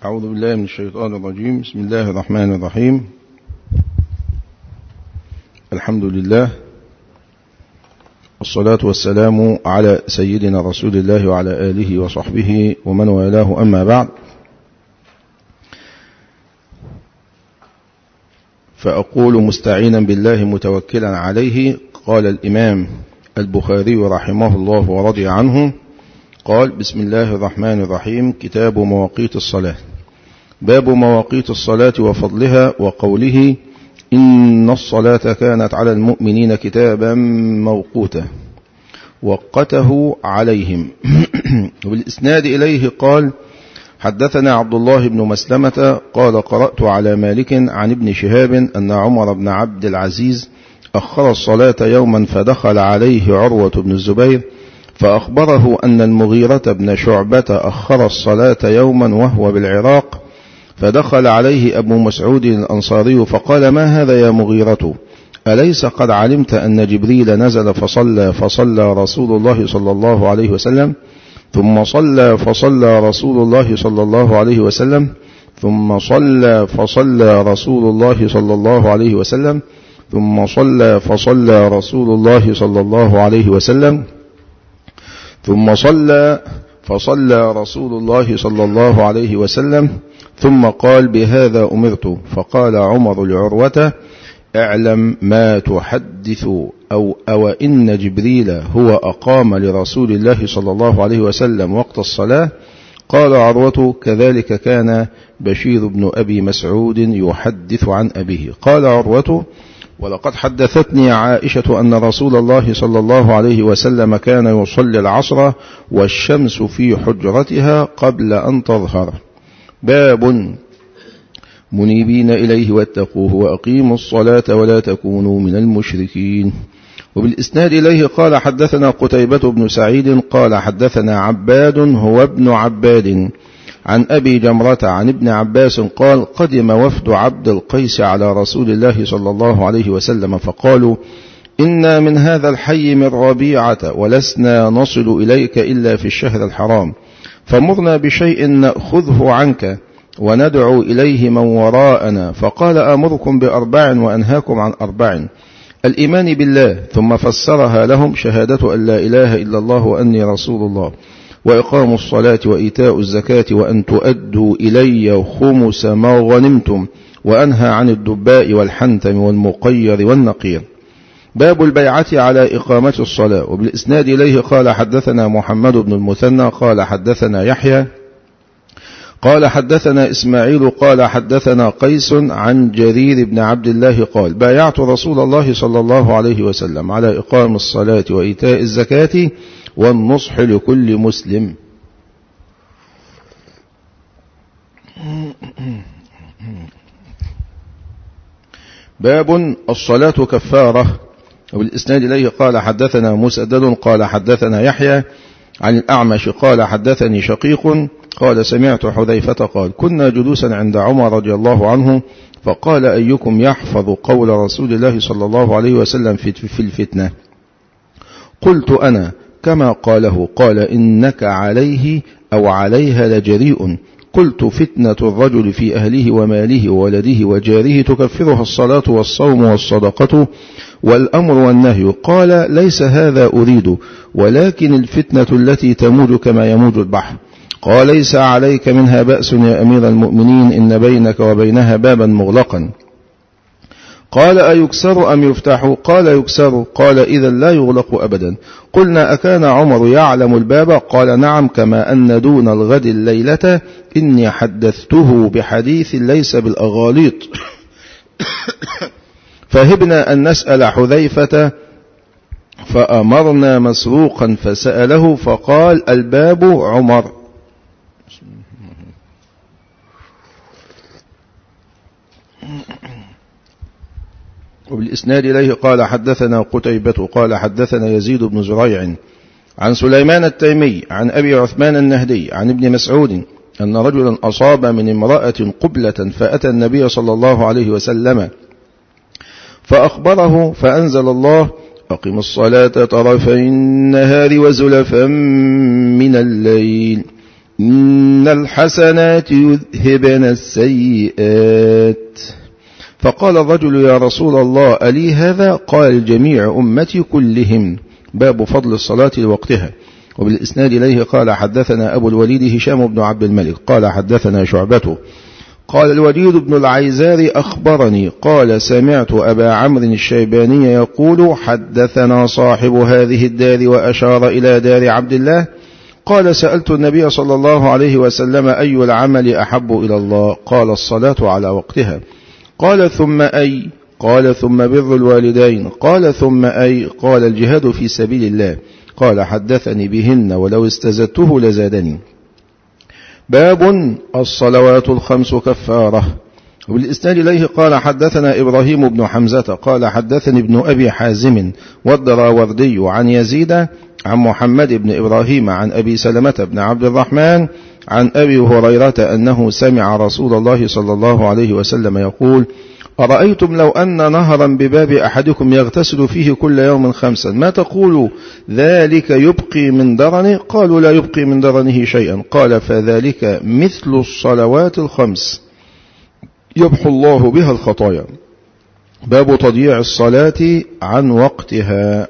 أعوذ بالله من الشيطان الرجيم. بسم الله الرحمن الرحيم. الحمد لله والصلاة والسلام على سيدنا رسول الله وعلى آله وصحبه ومن والاه، أما بعد، فأقول مستعينا بالله متوكلا عليه. قال الإمام البخاري رحمه الله ورضي عنه، قال: بسم الله الرحمن الرحيم. كتاب مواقيت الصلاة. باب مواقيت الصلاة وفضلها، وقوله: إن الصلاة كانت على المؤمنين كتابا موقوتا، وقته عليهم. وبالإسناد إليه قال: حدثنا عبد الله بن مسلمة قال: قرأت على مالك عن ابن شهاب أن عمر بن عبد العزيز أخر الصلاة يوما، فدخل عليه عروة بن الزبير فأخبره أن المغيرة بن شعبة أخر الصلاة يوما وهو بالعراق، فدخل عليه أبو مسعود الأنصاري فقال: ما هذا يا مغيرة؟ أليس قد علمت أن جبريل نزل فصلى رسول الله صلى الله عليه وسلم، ثم فصلى رسول الله صلى الله عليه وسلم، ثم فصلى رسول الله صلى الله عليه وسلم، ثم فصلى رسول الله صلى الله عليه وسلم، ثم فصلى رسول الله صلى الله عليه وسلم، ثم قال: بهذا أمرت. فقال عمر لعروة: اعلم ما تحدث، أو إن جبريل هو أقام لرسول الله صلى الله عليه وسلم وقت الصلاة. قال عروة: كذلك كان بشير بن أبي مسعود يحدث عن أبيه. قال عروة: ولقد حدثتني عائشة أن رسول الله صلى الله عليه وسلم كان يصلي العصر والشمس في حجرتها قبل أن تظهر. باب منيبين إليه واتقوه وأقيموا الصلاة ولا تكونوا من المشركين. وبالإسناد إليه قال: حدثنا قتيبة بن سعيد قال: حدثنا عباد هو ابن عباد عن أبي جمرة عن ابن عباس قال: قدم وفد عبد القيس على رسول الله صلى الله عليه وسلم، فقالوا: إنا من هذا الحي من ربيعة، ولسنا نصل إليك إلا في الشهر الحرام، فمرنا بشيء نأخذه عنك وندعو إليه من وراءنا. فقال: أمركم بأربع وأنهاكم عن أربع: الإيمان بالله، ثم فسرها لهم: شهادة أن لا إله إلا الله وأني رسول الله، وإقام الصلاة وإيتاء الزكاة، وأن تؤدوا إلي خمس ما غنمتم، وأنهى عن الدباء والحنتم والمقير والنقير. باب البيعة على إقامة الصلاة. وبالإسناد إليه قال: حدثنا محمد بن المثنى قال: حدثنا يحيى قال: حدثنا إسماعيل قال: حدثنا قيس عن جرير بن عبد الله قال: بايعت رسول الله صلى الله عليه وسلم على إقام الصلاة وإيتاء الزكاة والنصح لكل مسلم. باب الصلاة كفارة. وبالإسناد إليه قال: حدثنا مسدد قال: حدثنا يحيى عن الأعمش قال: حدثني شقيق قال: سمعت حذيفة قال: كنا جلوسا عند عمر رضي الله عنه، فقال: أيكم يحفظ قول رسول الله صلى الله عليه وسلم في الفتنة؟ قلت: أنا. كما قاله. قال: إنك عليه أو عليها لجريء. قلت: فتنة الرجل في أهله وماله وولده وجاره تكفرها الصلاة والصوم والصدقة والأمر والنهي. قال: ليس هذا أريد، ولكن الفتنة التي تموج كما يموج البحر. قال: ليس عليك منها بأس يا أمير المؤمنين، إن بينك وبينها بابا مغلقا. قال: أيكسر أم يفتح؟ قال: يكسر. قال: إذا لا يغلق أبدا. قلنا: أكان عمر يعلم الباب؟ قال: نعم، كما أن دون الغد الليلة إني حدثته بحديث ليس بالأغاليط. فهبنا أن نسأل حذيفة، فأمرنا مسروقا فسأله، فقال: الباب عمر. وبالإسناد إليه قال: حدثنا قتيبة قال: حدثنا يزيد بن زريع عن سليمان التيمي عن أبي عثمان النهدي عن ابن مسعود أن رجلا أصاب من امرأة قبلة، فأتى النبي صلى الله عليه وسلم فأخبره، فأنزل الله: أقم الصلاة طرفي النهار وزلفا من الليل إن إن الحسنات يذهبن السيئات. فقال الرجل يا رسول الله ألي هذا؟ قال جميع أمتي كلهم. باب فضل الصلاة لوقتها. وبالإسناد إليه قال حدثنا أبو الوليد هشام بن عبد الملك قال حدثنا شعبته قال الوليد بن العيزار أخبرني قال سمعت أبا عمرو الشيباني يقول حدثنا صاحب هذه الدار وأشار إلى دار عبد الله قال سألت النبي صلى الله عليه وسلم أي العمل أحب إلى الله؟ قال الصلاة على وقتها. قال ثم أي؟ قال ثم بر الوالدين. قال ثم أي؟ قال الجهاد في سبيل الله. قال حدثني بهن ولو استزدته لزادني. باب الصلوات الخمس كفارة. وبالإسناد إليه قال حدثنا إبراهيم بن حمزة قال حدثني ابن أبي حازم والدراوردي عن يزيد عن محمد بن إبراهيم عن أبي سلمة بن عبد الرحمن عن أبي هريرة أنه سمع رسول الله صلى الله عليه وسلم يقول أرأيتم لو أن نهرا بباب أحدكم يغتسل فيه كل يوم 5 ما تقول ذلك يبقي من درنه؟ قالوا لا يبقي من درنه شيئا. قال فذلك مثل الصلوات الخمس يمحو الله بها الخطايا. باب تضييع الصلاة عن وقتها.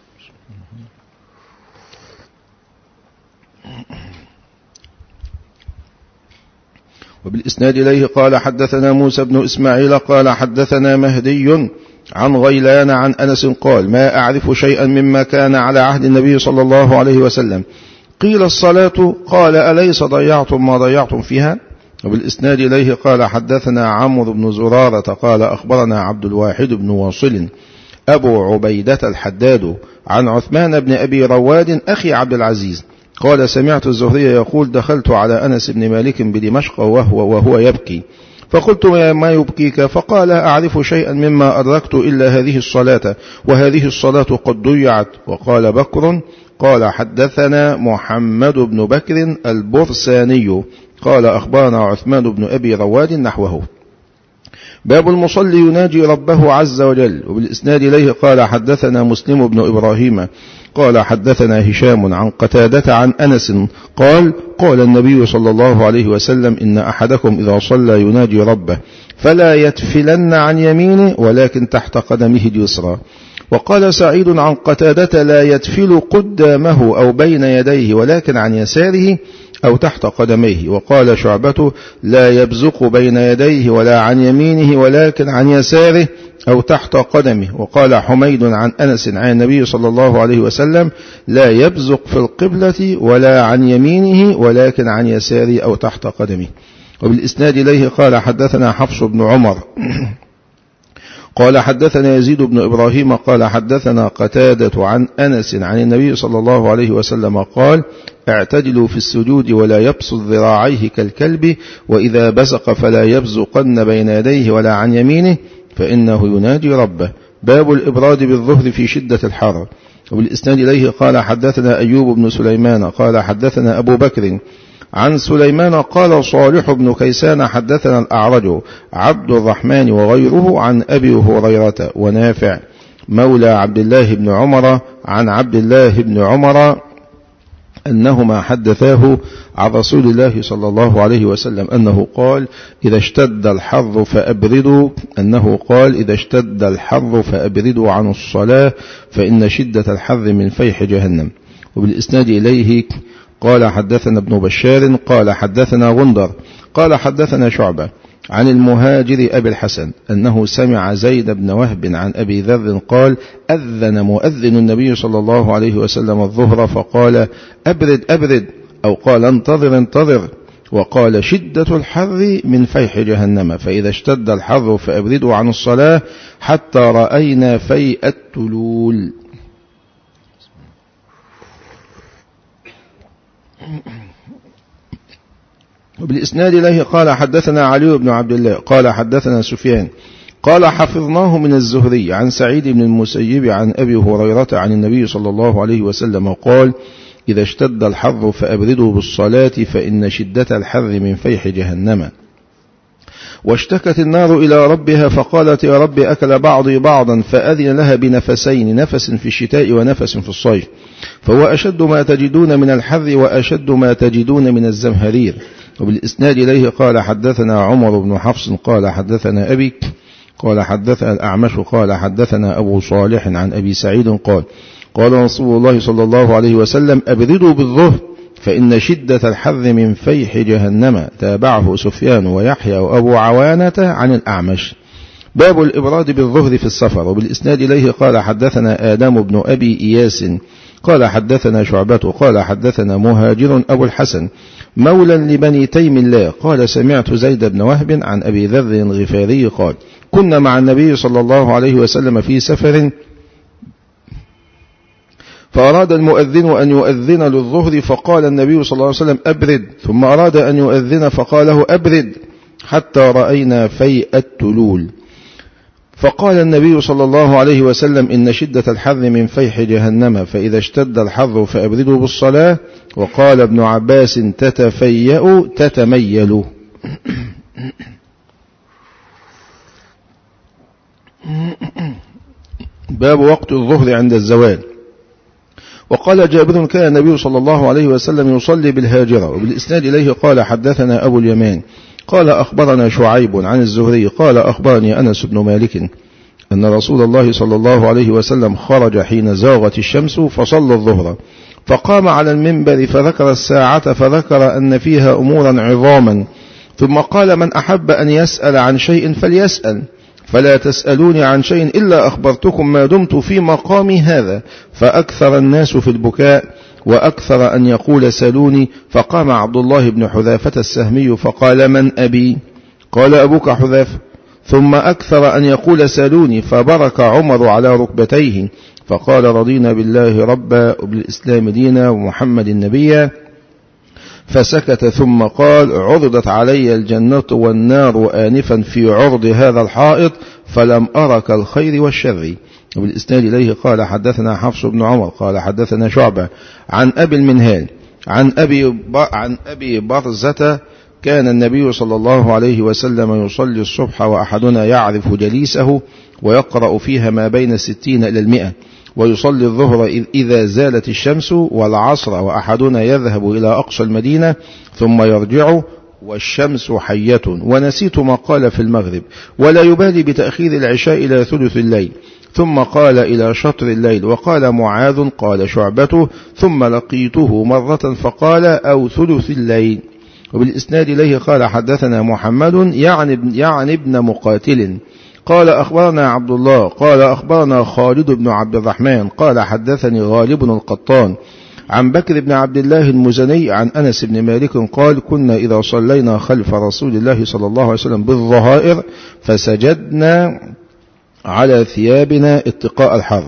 وبالإسناد إليه قال حدثنا موسى بن إسماعيل قال حدثنا مهدي عن غيلان عن أنس قال ما أعرف شيئا مما كان على عهد النبي صلى الله عليه وسلم. قيل الصلاة قال أليس ضيعتم ما ضيعتم فيها؟ وبالإسناد إليه قال حدثنا عمرو بن زرارة قال أخبرنا عبد الواحد بن واصل أبو عبيدة الحداد عن عثمان بن أبي رواد أخي عبد العزيز قال سمعت الزهري يقول دخلت على أنس بن مالك بدمشق وهو يبكي فقلت ما يبكيك؟ فقال أعرف شيئا مما أدركت إلا هذه الصلاة وهذه الصلاة قد ضيعت. وقال بكر قال حدثنا محمد بن بكر البرساني قال أخبرنا عثمان بن أبي رواد نحوه. باب المصلي يناجي ربه عز وجل. وبالإسناد إليه قال حدثنا مسلم بن إبراهيم قال حدثنا هشام عن قتادة عن أنس قال قال النبي صلى الله عليه وسلم إن أحدكم إذا صلى يناجي ربه فلا يتفلن عن يمينه ولكن تحت قدمه اليسرى. وقال سعيد عن قتادة لا يتفل قدامه أو بين يديه ولكن عن يساره أو تحت قدميه. وقال شعبة لا يبزق بين يديه ولا عن يمينه ولكن عن يساره أو تحت قدمه. وقال حميد عن أنس عن النبي صلى الله عليه وسلم لا يبزق في القبلة ولا عن يمينه ولكن عن يساره أو تحت قدمه. وبالإسناد إليه قال حدثنا حفص بن عمر قال حدثنا يزيد بن إبراهيم قال حدثنا قتادة عن أنس عن النبي صلى الله عليه وسلم قال اعتدلوا في السجود ولا يبسط ذراعيه كالكلب وإذا بزق فلا يبزقن بين يديه ولا عن يمينه فإنه يناجي ربه. باب الإبراد بالظهر في شدة الحر. وبالإسناد إليه قال حدثنا أيوب بن سليمان قال حدثنا أبو بكر عن سليمان قال صالح بن كيسان حدثنا الأعرج عبد الرحمن وغيره عن أبي هريرة ونافع مولى عبد الله بن عمر عن عبد الله بن عمر أنهما حدثاه عن رسول الله صلى الله عليه وسلم أنه قال إذا اشتد الحر فأبردوا عن الصلاة فإن شدة الحر من فيح جهنم. وبالإسناد إليه قال حدثنا ابن بشار قال حدثنا غندر قال حدثنا شعبة عن المهاجر أبي الحسن أنه سمع زيد بن وهب عن أبي ذر قال أذن مؤذن النبي صلى الله عليه وسلم الظهر فقال أبرد أو قال انتظر وقال شدة الحر من فيح جهنم فإذا اشتد الحر فأبردوا عن الصلاة حتى رأينا فيء التلول. وبالإسناد إليه قال حدثنا علي بن عبد الله قال حدثنا سفيان قال حفظناه من الزهري عن سعيد بن المسيب عن أبي هريرة عن النبي صلى الله عليه وسلم قال إذا اشتد الحر فأبردوا بالصلاة فإن شدة الحر من فيح جهنم. واشتكت النار إلى ربها فقالت يا رب أكل بعضي بعضا فأذن لها بنفسين نفس في الشتاء ونفس في الصيف فهو أشد ما تجدون من الحر وأشد ما تجدون من الزمهرير وبالإسناد إليه قال حدثنا عمر بن حفص قال حدثنا أبي قال حدثنا الأعمش قال حدثنا أبو صالح عن أبي سعيد قال قال رسول الله صلى الله عليه وسلم أبردوا بالظهر فإن شدة الحر من فيح جهنم. تابعه سفيان ويحيى وأبو عوانة عن الأعمش. باب الإبراد بالظهر في السفر. وبالإسناد إليه قال حدثنا آدم بن أبي إياس قال حدثنا شعبة قال حدثنا مهاجر أبو الحسن مولى لبني تيم الله قال سمعت زيد بن وهب عن أبي ذر الغفاري قال كنا مع النبي صلى الله عليه وسلم في سفر فأراد المؤذن أن يؤذن للظهر فقال النبي صلى الله عليه وسلم أبرد، ثم أراد أن يؤذن فقال له أبرد حتى رأينا فيء التلول. فقال النبي صلى الله عليه وسلم إن شدة الحر من فيح جهنم فإذا اشتد الحر فأبردوا بالصلاة. وقال ابن عباس تتفيأ تتميل. باب وقت الظهر عند الزوال. وقال جابر كان النبي صلى الله عليه وسلم يصلي بالهاجرة. وبالإسناد إليه قال حدثنا أبو اليمان قال أخبرنا شعيب عن الزهري قال أخبرني أنس بن مالك أن رسول الله صلى الله عليه وسلم خرج حين زاغت الشمس فصلى الظهر فقام على المنبر فذكر الساعة فذكر أن فيها أمورا عظاما ثم قال من أحب أن يسأل عن شيء فليسأل فلا تسألوني عن شيء إلا أخبرتكم ما دمت في مقامي هذا. فأكثر الناس في البكاء وأكثر أن يقول سألوني. فقام عبد الله بن حذافة السهمي فقال من أبي؟ قال أبوك حذافة. ثم أكثر أن يقول سألوني فبرك عمر على ركبتيه فقال رضينا بالله ربا وبالإسلام دينا ومحمد نبيا. فسكت ثم قال عرضت علي الجنة والنار آنفا في عرض هذا الحائط فلم أرك الخير والشر. وبالإسناد إليه قال حدثنا حفص بن عمر قال حدثنا شعبة عن أبي المنهال عن أبي برزة كان النبي صلى الله عليه وسلم يصلي الصبح وأحدنا يعرف جليسه ويقرأ فيها ما بين 60 إلى 100 ويصلي الظهر إذا زالت الشمس والعصر وأحدنا يذهب إلى أقصى المدينة ثم يرجع والشمس حية. ونسيت ما قال في المغرب ولا يبالي بتأخير العشاء إلى ثلث الليل ثم قال إلى شطر الليل. وقال معاذ قال شعبته ثم لقيته مرة فقال أو ثلث الليل. وبالإسناد إليه قال حدثنا محمد يعني ابن مقاتل قال أخبرنا عبد الله قال أخبرنا خالد بن عبد الرحمن قال حدثني غالب القطان عن بكر بن عبد الله المزني عن أنس بن مالك قال كنا إذا صلينا خلف رسول الله صلى الله عليه وسلم بالظهائر فسجدنا على ثيابنا اتقاء الحر.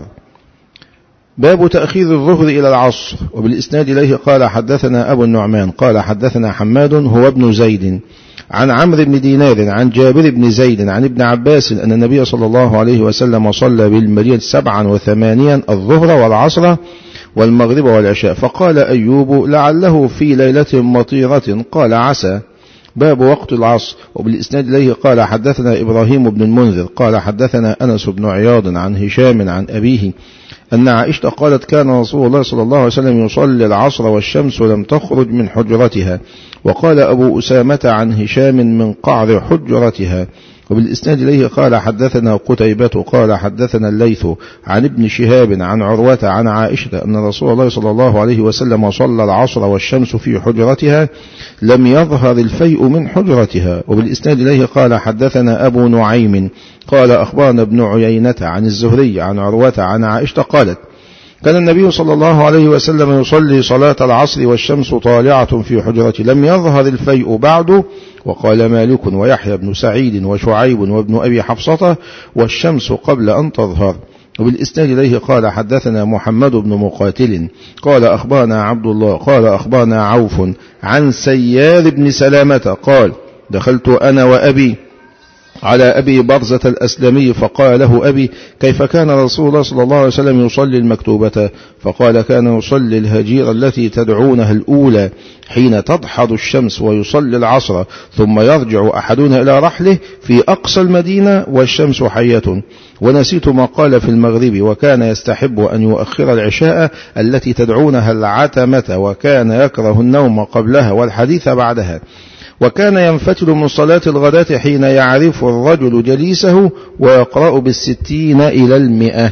باب تأخير الظهر إلى العصر. وبالإسناد إليه قال حدثنا أبو النعمان قال حدثنا حماد هو ابن زيد عن عمرو بن دينار عن جابر بن زيد عن ابن عباس أن النبي صلى الله عليه وسلم صلى بالمدينة 87 الظهر والعصر والمغرب والعشاء. فقال أيوب لعله في ليلة مطيرة قال عسى. باب وقت العصر. وبالإسناد إليه قال حدثنا إبراهيم بن المنذر قال حدثنا أنس بن عياض عن هشام عن أبيه أن عائشة قالت كان رسول الله صلى الله عليه وسلم يصلي العصر والشمس لم تخرج من حجرتها. وقال أبو أسامة عن هشام من قعر حجرتها. وبالإسناد إليه قال حدثنا قتيبة قال حدثنا الليث عن ابن شهاب عن عروة عن عائشة أن رسول الله صلى الله عليه وسلم صلى العصر والشمس في حجرتها لم يظهر الفيء من حجرتها. وبالإسناد إليه قال حدثنا أبو نعيم قال أخبرنا ابن عيينة عن الزهري عن عروة عن عائشة قالت كان النبي صلى الله عليه وسلم يصلي صلاة العصر والشمس طالعة في حجرته لم يظهر الفيء بعد. وقال مالك ويحيى بن سعيد وشعيب وابن أبي حفصة والشمس قبل أن تظهر. وبالإسناد إليه قال حدثنا محمد بن مقاتل قال أخبرنا عبد الله قال أخبرنا عوف عن سيار بن سلامة قال دخلت أنا وأبي على أبي برزة الأسلمي فقال له أبي كيف كان رسول الله صلى الله عليه وسلم يصلي المكتوبة؟ فقال كان يصلي الهجير التي تدعونها الأولى حين تضحض الشمس ويصلي العصر ثم يرجع أحدنا إلى رحله في أقصى المدينة والشمس حية. ونسيت ما قال في المغرب وكان يستحب أن يؤخر العشاء التي تدعونها العتمة وكان يكره النوم قبلها والحديث بعدها. وكان ينفتل من صلاة الغداة حين يعرف الرجل جليسه ويقرأ بالستين إلى 100.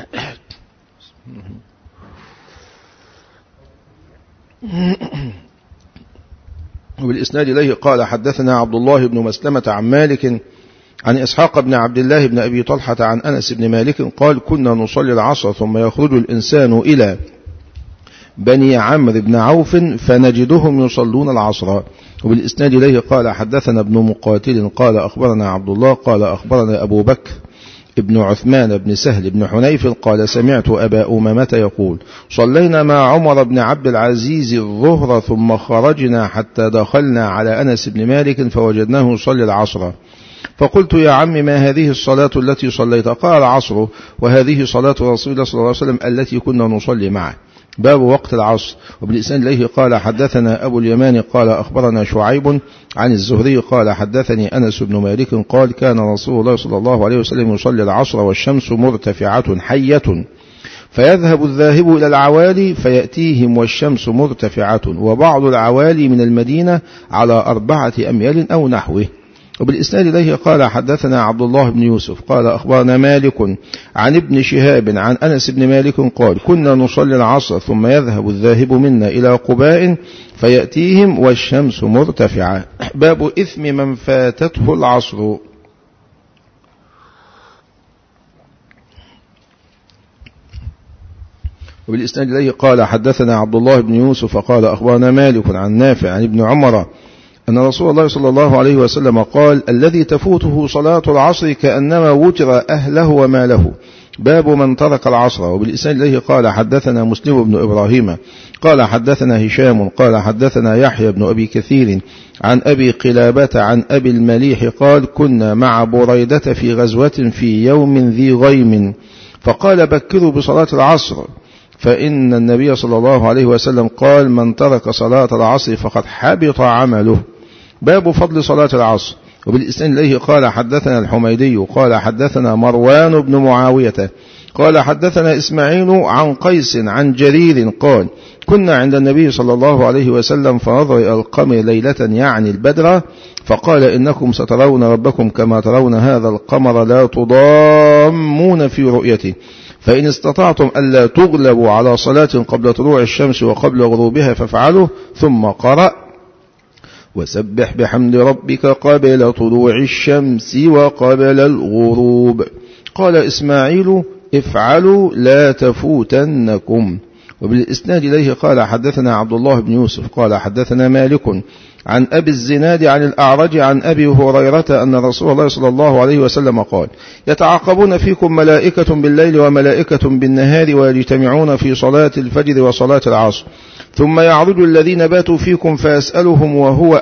وبالإسناد إليه قال حدثنا عبد الله بن مسلمة عن مالك عن إسحاق بن عبد الله بن أبي طلحة عن أنس بن مالك قال كنا نصلي العصر ثم يخرج الإنسان إلى بني عمرو بن عوف فنجدهم يصلون العصر. وبالإسناد إليه قال حدثنا ابن مقاتل قال أخبرنا عبد الله قال أخبرنا أبو بكر ابن عثمان بن سهل بن حنيف قال سمعت أبا أمامة يقول صلينا مع عمر بن عبد العزيز الظهر ثم خرجنا حتى دخلنا على أنس بن مالك فوجدناه يصلي العصر فقلت يا عم ما هذه الصلاة التي صليت؟ قال العصر وهذه صلاة رسول الله صلى الله عليه وسلم التي كنا نصلي معه. باب وقت العصر. وبالإسناد إليه قال حدثنا أبو اليمان قال أخبرنا شعيب عن الزهري قال حدثني أنس بن مالك قال كان رسول الله صلى الله عليه وسلم يصلي العصر والشمس مرتفعة حية فيذهب الذاهب إلى العوالي فيأتيهم والشمس مرتفعة وبعض العوالي من المدينة على 4 أميال أو نحوه. وبالإسناد إليه قال حدثنا عبد الله بن يوسف قال أخبرنا مالك عن ابن شهاب عن أنس بن مالك قال كنا نصلي العصر ثم يذهب الذاهب منا إلى قباء فيأتيهم والشمس مرتفعة. باب إثم من فاتته العصر. وبالإسناد إليه قال حدثنا عبد الله بن يوسف قال أخبرنا مالك عن نافع عن ابن عمر أن رسول الله صلى الله عليه وسلم قال الذي تفوته صلاة العصر كأنما وتر أهله وماله. باب من ترك العصر. وبالإسناد إليه قال حدثنا مسلم بن إبراهيم قال حدثنا هشام قال حدثنا يحيى بن أبي كثير عن أبي قلابة عن أبي المليح قال كنا مع بريدة في غزوة في يوم ذي غيم فقال بكروا بصلاة العصر فإن النبي صلى الله عليه وسلم قال من ترك صلاة العصر فقد حبط عمله. باب فضل صلاة العصر. وبالإسناد إليه قال حدثنا الحميدي قال حدثنا مروان بن معاوية قال حدثنا إسماعيل عن قيس عن جرير قال كنا عند النبي صلى الله عليه وسلم فنظر إلى القمر ليلة يعني البدر فقال إنكم سترون ربكم كما ترون هذا القمر لا تضامون في رؤيته فإن استطعتم ألا تغلبوا على صلاة قبل طلوع الشمس وقبل غروبها فافعلوا. ثم قرأ وسبح بحمد ربك قبل طلوع الشمس وقبل الغروب. قال إسماعيل افعلوا لا تفوتنكم. وبالإسناد إليه قال حدثنا عبد الله بن يوسف قال حدثنا مالك عن أبي الزناد عن الأعرج عن أبي هريرة أن رسول الله صلى الله عليه وسلم قال يتعاقبون فيكم ملائكة بالليل وملائكة بالنهار ويجتمعون في صلاة الفجر وصلاة العصر ثم يعرج الذين باتوا فيكم فيسألهم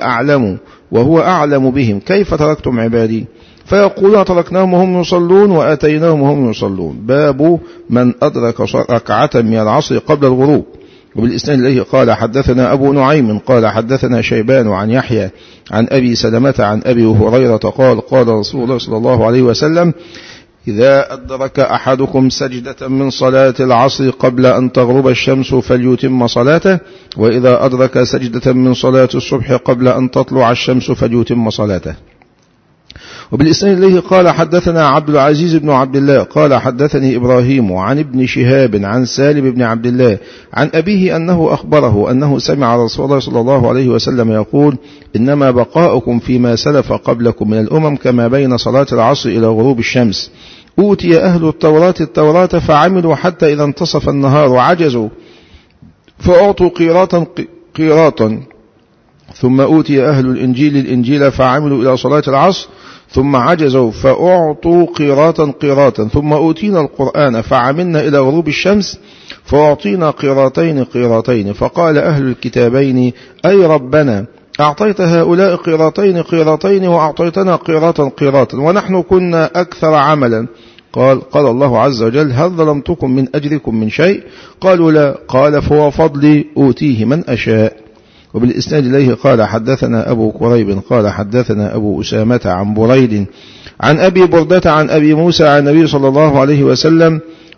وهو أعلم بهم كيف تركتم عبادي فيقولون تركناهم وهم يصلون وأتيناهم وهم يصلون. باب من أدرك ركعة من العصر قبل الغروب. وبالإسناد إليه قال حدثنا أبو نعيم قال حدثنا شيبان عن يحيى عن أبي سلمة عن أبي هريرة قال قال رسول الله صلى الله عليه وسلم إذا أدرك أحدكم سجدة من صلاة العصر قبل أن تغرب الشمس فليتم صلاته وإذا أدرك سجدة من صلاة الصبح قبل أن تطلع الشمس فليتم صلاته. وبالإسناد إليه قال حدثنا عبد العزيز بن عبد الله قال حدثني إبراهيم عن ابن شهاب عن سالم بن عبد الله عن أبيه أنه أخبره أنه سمع رسول الله صلى الله عليه وسلم يقول إنما بقاؤكم فيما سلف قبلكم من الأمم كما بين صلاة العصر إلى غروب الشمس أوتي أهل التوراة فعملوا حتى إذا انتصف النهار عجزوا فأعطوا قيراطا ثم أوتي أهل الإنجيل فعملوا إلى صلاة العصر ثم عجزوا فأعطوا قيراطا ثم أوتينا القرآن فعملنا إلى غروب الشمس فأعطينا قيراطين فقال أهل الكتابين أي ربنا أعطيت هؤلاء قيراطين وأعطيتنا قيراطا ونحن كنا أكثر عملا. قال الله عز وجل هل ظلمتكم من أجركم من شيء؟ قالوا لا. قال فهو فضلي أوتيه من أشاء. وبالإسناد إليه قال حدثنا أبو كريب قال حدثنا أبو أسامة عن بريد عن أبي بردة عن أبي موسى عن النبي صلى الله عليه وسلم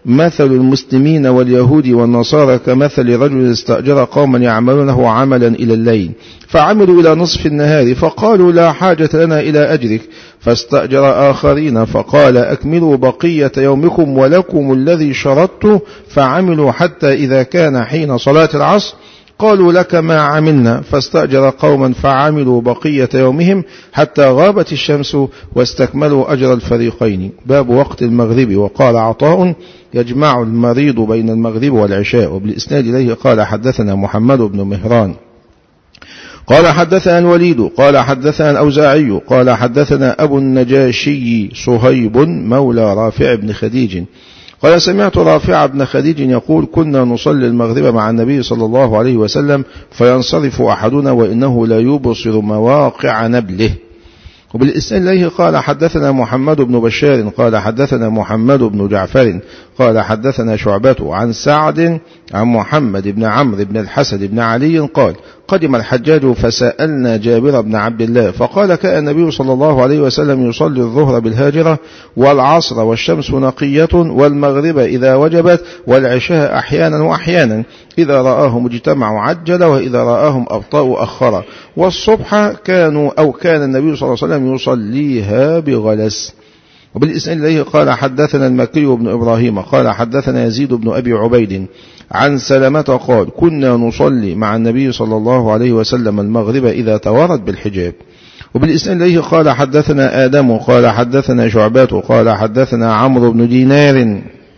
مثل المسلمين واليهود والنصارى كمثل رجل استأجر قوما يعملونه عملا إلى الليل فعملوا إلى نصف النهار فقالوا لا حاجة لنا إلى أجرك فاستأجر آخرين فقال أكملوا بقية يومكم ولكم الذي شرطت فعملوا حتى إذا كان حين صلاة العصر قالوا لك ما عملنا فاستأجر قوما فعملوا بقية يومهم حتى غابت الشمس واستكملوا أجر الفريقين. باب وقت المغرب. وقال عطاء يجمع المريض بين المغرب والعشاء. وبالإسناد إليه قال حدثنا محمد بن مهران قال حدثنا الوليد قال حدثنا الأوزاعي قال حدثنا أبو النجاشي صهيب مولى رافع بن خديج قال سمعت رافع بن خديج يقول كنا نصلي المغرب مع النبي صلى الله عليه وسلم فينصرف أحدنا وإنه لا يبصر مواقع نبله. وبالإسناد إليه قال حدثنا محمد بن بشار قال حدثنا محمد بن جعفر قال حدثنا شعبة عن سعد عن محمد بن عمرو بن الحسن بن علي قال قدم الحجاج فسألنا جابر بن عبد الله فقال كان النبي صلى الله عليه وسلم يصلي الظهر بالهاجرة والعصر والشمس نقية والمغرب إذا وجبت والعشاء أحيانا وأحيانا إذا رآهم اجتمعوا عجل وإذا رآهم أبطأوا أخر والصبح كان النبي صلى الله عليه وسلم يصليها بغلس. وبالإسناد إليه قال حدثنا المكي بن إبراهيم قال حدثنا يزيد بن أبي عبيد عن سلمة قال كنا نصلي مع النبي صلى الله عليه وسلم المغرب إذا توارت بالحجاب. وبالإسناد إليه قال حدثنا آدم قال حدثنا شعبات قال حدثنا عمرو بن دينار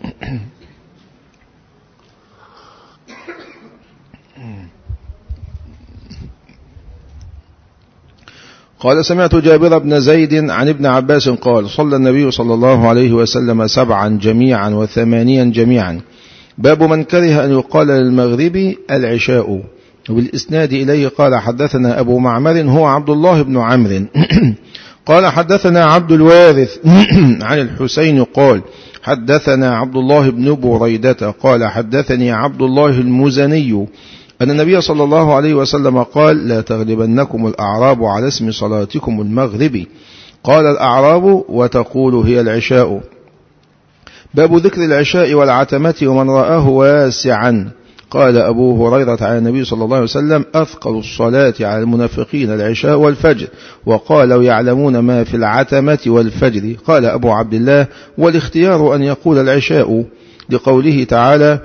قال سمعت جابر بن زيد عن ابن عباس قال صلى النبي صلى الله عليه وسلم 7 جميعا و8 جميعا. باب من كره أن يقال للمغرب العشاء. وبالإسناد إليه قال حدثنا أبو معمر هو عبد الله بن عمرو قال حدثنا عبد الوارث عن الحسين قال حدثنا عبد الله بن بريدة قال حدثني عبد الله المزني أن النبي صلى الله عليه وسلم قال لا تغلبنكم الأعراب على اسم صلاتكم المغرب. قال الأعراب وتقول هي العشاء. باب ذكر العشاء والعتمة ومن رآه واسعا. قال أبو هريرة عن النبي صلى الله عليه وسلم أثقل الصلاة على المنافقين العشاء والفجر وقال لو يعلمون ما في العتمة والفجر. قال أبو عبد الله والاختيار أن يقول العشاء لقوله تعالى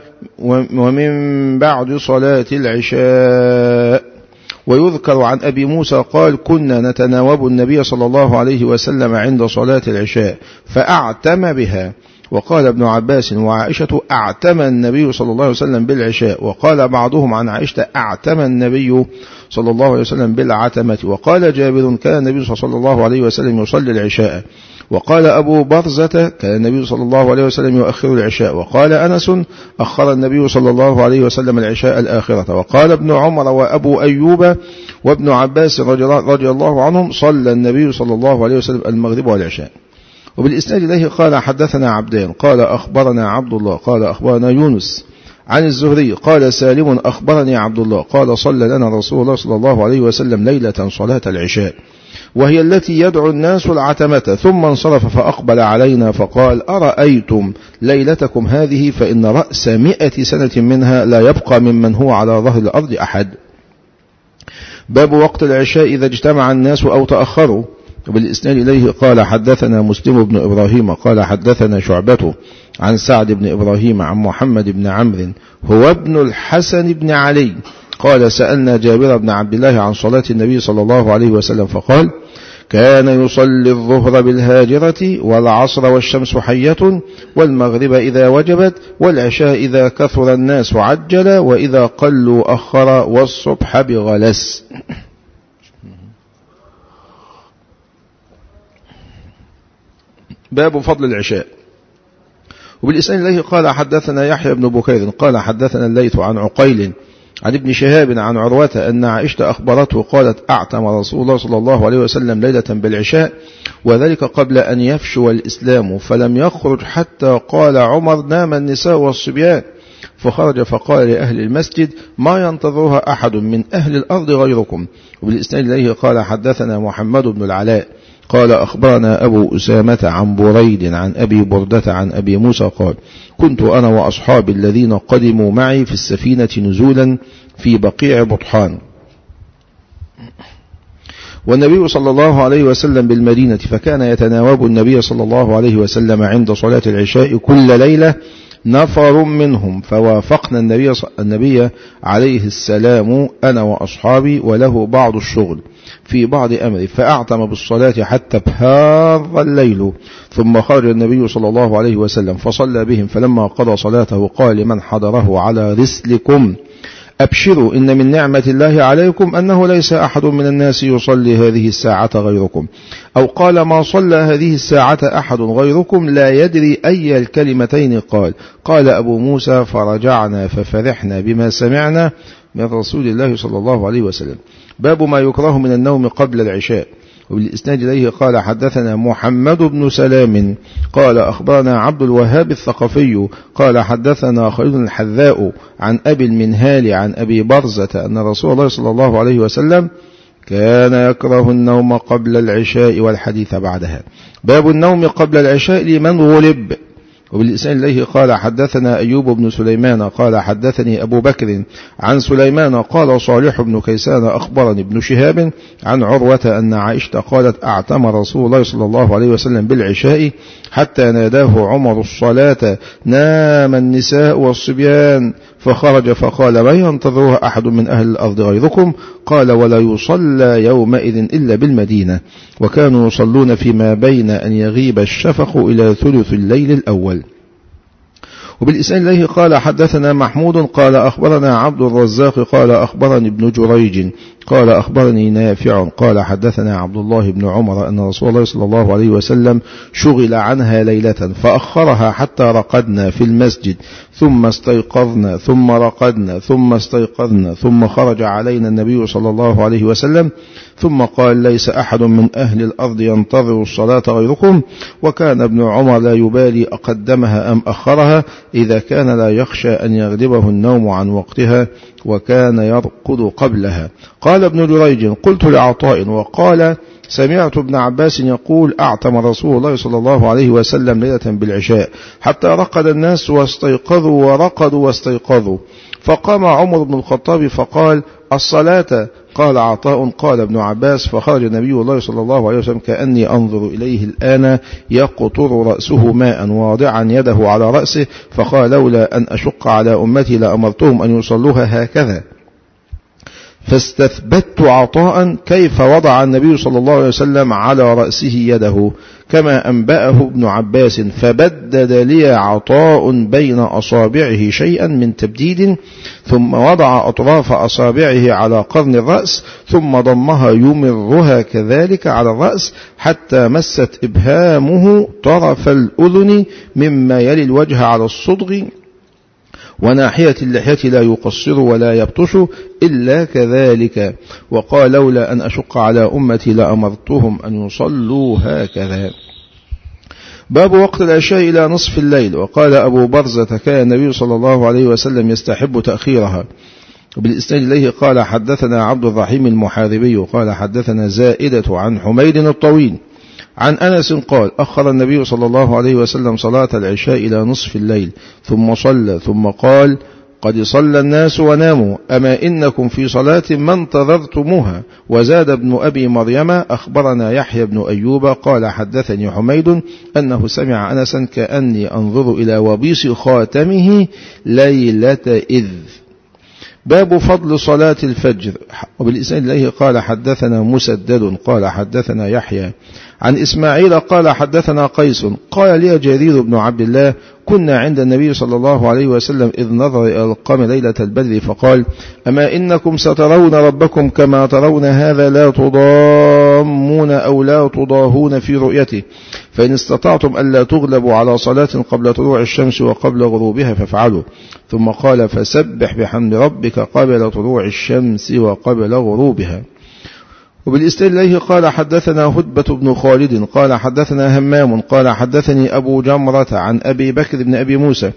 ومن بعد صلاة العشاء. ويذكر عن أبي موسى قال كنا نتناوب النبي صلى الله عليه وسلم عند صلاة العشاء فأعتم بها. وقال ابن عباس وعائشة أعتم النبي صلى الله عليه وسلم بالعشاء. وقال بعضهم عن عائشة أعتم النبي صلى الله عليه وسلم بالعتمة. وقال جابر كان النبي صلى الله عليه وسلم يصلي العشاء. وقال أبو برزة كان النبي صلى الله عليه وسلم يؤخر العشاء. وقال أنس أخر النبي صلى الله عليه وسلم العشاء الآخرة. وقال ابن عمر وأبو أيوب وابن عباس رضي الله عنهم صلى النبي صلى الله عليه وسلم المغرب والعشاء. وبالإسناد إليه قال حدثنا عبدان قال أخبرنا عبد الله قال أخبرنا يونس عن الزهري قال سالم أخبرني عبد الله قال صلى لنا رسول الله صلى الله عليه وسلم ليلة صلاة العشاء وهي التي يدعو الناس العتمة ثم انصرف فأقبل علينا فقال أرأيتم ليلتكم هذه فإن رأس 100 سنة منها لا يبقى ممن هو على ظهر الأرض أحد. باب وقت العشاء إذا اجتمع الناس أو تأخروا. وبالإسناد إليه قال حدثنا مسلم بن إبراهيم قال حدثنا شعبة عن سعد بن إبراهيم عن محمد بن عمرو هو ابن الحسن بن علي قال سألنا جابر بن عبد الله عن صلاة النبي صلى الله عليه وسلم فقال كان يصلي الظهر بالهاجرة والعصر والشمس حية والمغرب إذا وجبت والعشاء إذا كثر الناس عجل وإذا قلوا أخر والصبح بغلس. باب فضل العشاء. وبالإسناد إليه قال حدثنا يحيى بن بكير قال حدثنا الليث عن عقيل عن ابن شهاب عن عروة أن عائشة أخبرته قالت أعتم رسول الله صلى الله عليه وسلم ليلة بالعشاء وذلك قبل أن يفشو الإسلام فلم يخرج حتى قال عمر نام النساء والصبيان فخرج فقال لأهل المسجد ما ينتظرها أحد من أهل الأرض غيركم. وبالإسناد إليه قال حدثنا محمد بن العلاء قال أخبرنا أبو أسامة عن بريد عن أبي بردة عن أبي موسى قال كنت أنا وأصحابي الذين قدموا معي في السفينة نزولا في بقيع بطحان، والنبي صلى الله عليه وسلم بالمدينة، فكان يتناوب النبي صلى الله عليه وسلم عند صلاة العشاء كل ليلة نفر منهم، فوافقنا النبي عليه السلام أنا وأصحابي وله بعض الشغل في بعض أمره، فأعتم بالصلاة حتى بهار الليل، ثم خرج النبي صلى الله عليه وسلم فصلى بهم، فلما قضى صلاته قال لمن حضره على رسلكم أبشروا إن من نعمة الله عليكم أنه ليس أحد من الناس يصلي هذه الساعة غيركم، أو قال ما صلى هذه الساعة أحد غيركم لا يدري أي الكلمتين قال أبو موسى فرجعنا ففرحنا بما سمعنا من رسول الله صلى الله عليه وسلم. باب ما يكره من النوم قبل العشاء. وبالإسناد إليه قال حدثنا محمد بن سلام قال أخبرنا عبد الوهاب الثقفي قال حدثنا خالد الحذاء عن أبي المنهال عن أبي برزة أن رسول الله صلى الله عليه وسلم كان يكره النوم قبل العشاء والحديث بعدها. باب النوم قبل العشاء لمن غلب. وبالإسناد إليه قال حدثنا أيوب بن سليمان قال حدثني أبو بكر عن سليمان قال صالح بن كيسان أخبرني ابن شهاب عن عروة أن عائشة قالت أعتم رسول الله صلى الله عليه وسلم بالعشاء حتى ناداه عمر الصلاة نام النساء والصبيان، فخرج فقال من ينتظرها أحد من أهل الأرض غيركم؟ قال ولا يصلى يومئذ إلا بالمدينة، وكانوا يصلون فيما بين أن يغيب الشفق إلى ثلث الليل الأول. وبالإسناد إليه قال حدثنا محمود قال أخبرنا عبد الرزاق قال أخبرني ابن جريج قال أخبرني نافع قال حدثنا عبد الله بن عمر أن رسول الله صلى الله عليه وسلم شغل عنها ليلة فأخرها حتى رقدنا في المسجد ثم استيقظنا ثم رقدنا ثم استيقظنا ثم خرج علينا النبي صلى الله عليه وسلم ثم قال ليس أحد من أهل الأرض ينتظر الصلاة غيركم، وكان ابن عمر لا يبالي أقدمها أم أخرها إذا كان لا يخشى أن يغلبه النوم عن وقتها، وكان يرقد قبلها. قال ابن جريج قلت لعطاء وقال سمعت ابن عباس يقول أعتم رسول الله صلى الله عليه وسلم ليلة بالعشاء حتى رقد الناس واستيقظوا ورقدوا واستيقظوا، فقام عمر بن الخطاب فقال الصلاة. قال عطاء قال ابن عباس فخرج نبي الله صلى الله عليه وسلم كأني أنظر إليه الآن يقطر رأسه ماء واضعا يده على رأسه، فقال لولا أن أشق على أمتي لأمرتهم أن يصلوها هكذا. فاستثبت عطاء كيف وضع النبي صلى الله عليه وسلم على رأسه يده كما أنبأه ابن عباس، فبدد لي عطاء بين أصابعه شيئا من تبديد، ثم وضع أطراف أصابعه على قرن الرأس ثم ضمها يمرها كذلك على الرأس حتى مست إبهامه طرف الأذن مما يلي الوجه على الصدغ، وناحية اللحية لا يقصر ولا يبطش إلا كذلك، وقال لولا أن أشق على أمتي لأمرتهم أن يصلوا هكذا. باب وقت العشاء إلى نصف الليل. وقال أبو برزة كان النبي صلى الله عليه وسلم يستحب تأخيرها. وبالإسناد إليه قال حدثنا عبد الرحيم المحاربي قال حدثنا زائدة عن حميد الطويل عن أنس قال أخر النبي صلى الله عليه وسلم صلاة العشاء إلى نصف الليل ثم صلى ثم قال قد صلى الناس وناموا أما إنكم في صلاة ما انتظرتموها. وزاد ابن أبي مريم أخبرنا يحيى بن أيوب قال حدثني حميد أنه سمع أنسا كأني أنظر إلى وبيص خاتمه ليلة إذ. باب فضل صلاة الفجر. وبالإسناد إليه قال حدثنا مسدد قال حدثنا يحيى عن إسماعيل قال حدثنا قيس قال لي جرير بن عبد الله كنا عند النبي صلى الله عليه وسلم إذ نظر إلى القمر ليلة البدر فقال أما إنكم سترون ربكم كما ترون هذا لا تضامون أو لا تضاهون في رؤيته، فإن استطعتم ألا تغلبوا على صلاة قبل طلوع الشمس وقبل غروبها فافعلوا. ثم قال فسبح بحمد ربك قبل طلوع الشمس وقبل غروبها. وبالإسناد إليه قال حدثنا هدبة بن خالد قال حدثنا همام قال حدثني أبو جمرة عن أبي بكر بن أبي موسى قال سمعت أبا هريرة يقول كنا عند النبي صلى الله عليه وسلم إذ نظر إلى القمر ليلة البدر فقال أما إنكم سترون ربكم كما ترون هذا لا تضامون أو لا تضاهون في رؤيته، فإن استطعتم ألا تغلبوا على صلاة قبل طلوع الشمس وقبل غروبها فافعلوا. ثم قال فسبح بحمد ربك قبل طلوع الشمس وقبل غروبها. وبالإسناد إليه قال حدثنا أبو جمرة عن أبي بكر بن أبي موسى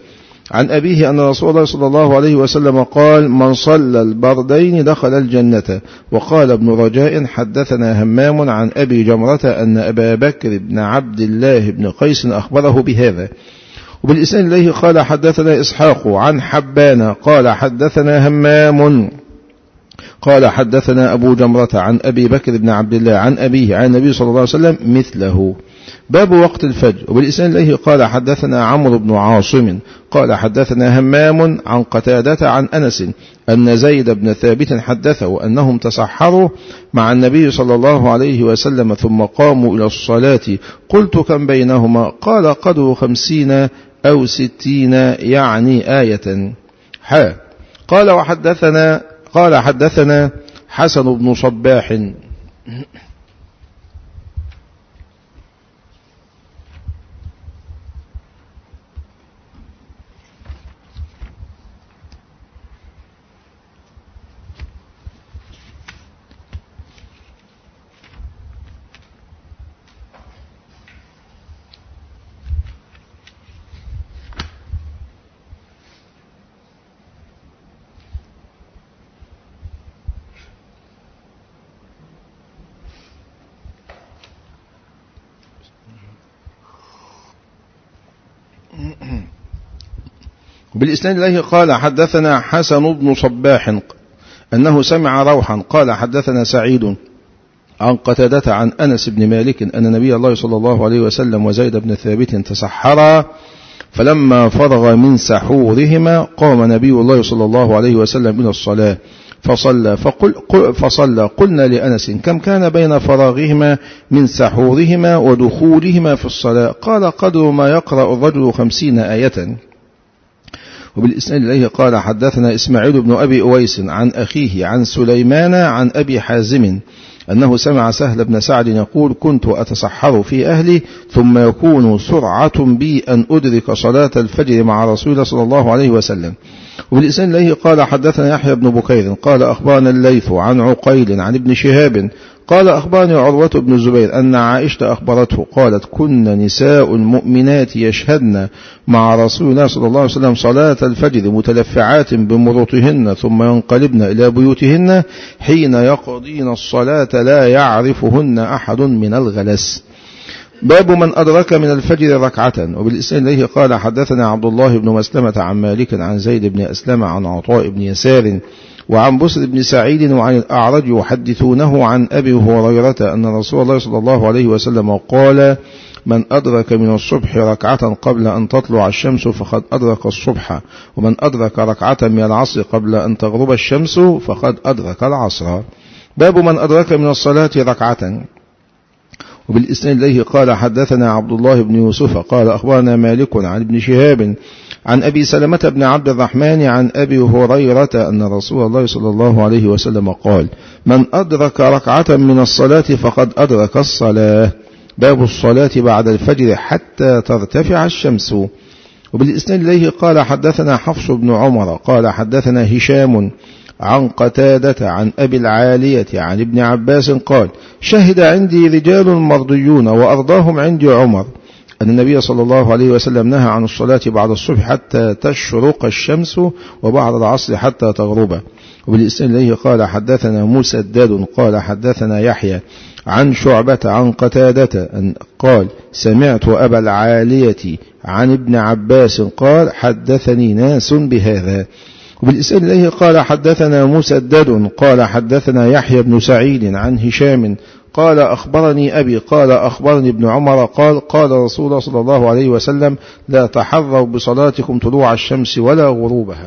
عن أبيه أن رسول الله صلى الله عليه وسلم قال: من صلى البردين دخل الجنة. وقال ابن رجاء: حدثنا همام عن أبي جمرة أن أبا بكر بن عبد الله بن قيس أخبره بهذا. وبالإسناد إليه قال: حدثنا إسحاق عن حبان قال: حدثنا همام قال: حدثنا أبو جمرة عن أبي بكر بن عبد الله عن أبيه عن النبي صلى الله عليه وسلم مثله. باب وقت الفجر. وبالإسناد إليه قال: حدثنا عمرو بن عاصم قال: حدثنا همام عن قتادة عن أنس أن زيد بن ثابت حدثه أنهم تسحروا مع النبي صلى الله عليه وسلم ثم قاموا إلى الصلاة. قلت: كم بينهما؟ قال: قدر 50 أو 60 يعني آية. قال: حدثنا حسن بن صباح بالإسناد إليه قال: حدثنا حسن بن صباح أنه سمع روحا قال: حدثنا سعيد عن قتادة عن أنس بن مالك أن نبي الله صلى الله عليه وسلم وزيد بن ثابت تسحرا، فلما فرغ من سحورهما قام نبي الله صلى الله عليه وسلم إلى الصلاة فصلى. قلنا لأنس: كم كان بين فراغهما من سحورهما ودخولهما في الصلاة؟ قال: قدر ما يقرأ الرجل 50 آية. وبالإسناد إليه قال: حدثنا إسماعيل بن أبي أويس عن أخيه عن سليمان عن أبي حازم أنه سمع سهل بن سعد يقول: كنت أتسحر في أهلي ثم يكون سرعة بي أن أدرك صلاة الفجر مع رسول الله صلى الله عليه وسلم. وبالإسناد إليه قال: حدثنا يحيى بن بكير قال: أخبرنا الليث عن عقيل عن ابن شهاب قال: أخبرني عروة بن الزبير أن عائشة أخبرته قالت: كن نساء المؤمنات يشهدن مع رسول الله صلى الله عليه وسلم صلاة الفجر متلفعات بمروطهن ثم ينقلبن إلى بيوتهن حين يقضين الصلاة لا يعرفهن أحد من الغلس. باب من أدرك من الفجر ركعة. وبالإسناد إليه قال: حدثنا عبد الله بن مسلمة عن مالك عن زيد بن أسلم عن عطاء بن يسار وعن بسر بن سعيد وعن الأعرج يحدثونه عن أبي هريرة أن رسول الله صلى الله عليه وسلم قال: من أدرك من الصبح ركعة قبل أن تطلع الشمس فقد أدرك الصبح، ومن أدرك ركعة من العصر قبل أن تغرب الشمس فقد أدرك العصر. باب من أدرك من الصلاة ركعة. وبالإسناد إليه قال: حدثنا عبد الله بن يوسف قال: أخبرنا مالك عن ابن شهاب عن أبي سلمة بن عبد الرحمن عن أبي هريرة أن رسول الله صلى الله عليه وسلم قال: من أدرك ركعة من الصلاة فقد أدرك الصلاة. باب الصلاة بعد الفجر حتى ترتفع الشمس. وبالإسناد إليه قال: حدثنا حفص بن عمر قال: حدثنا هشام عن قتادة عن أبي العالية عن ابن عباس قال: شهد عندي رجال مرضيون وأرضاهم عندي عمر أن النبي صلى الله عليه وسلم نهى عن الصلاة بعد الصبح حتى تشرق الشمس وبعد العصر حتى تغرب. وبالإسناد إليه قال: حدثنا مسدد قال: حدثنا يحيى عن شعبة عن قتادة قال: سمعت أبا العالية عن ابن عباس قال: حدثني ناس بهذا. وبالإسناد إليه قال: حدثنا مسدد قال: حدثنا يحيى بن سعيد عن هشام قال: أخبرني أبي قال: أخبرني ابن عمر قال: قال رسول الله صلى الله عليه وسلم: لا تحروا بصلاتكم طلوع الشمس ولا غروبها.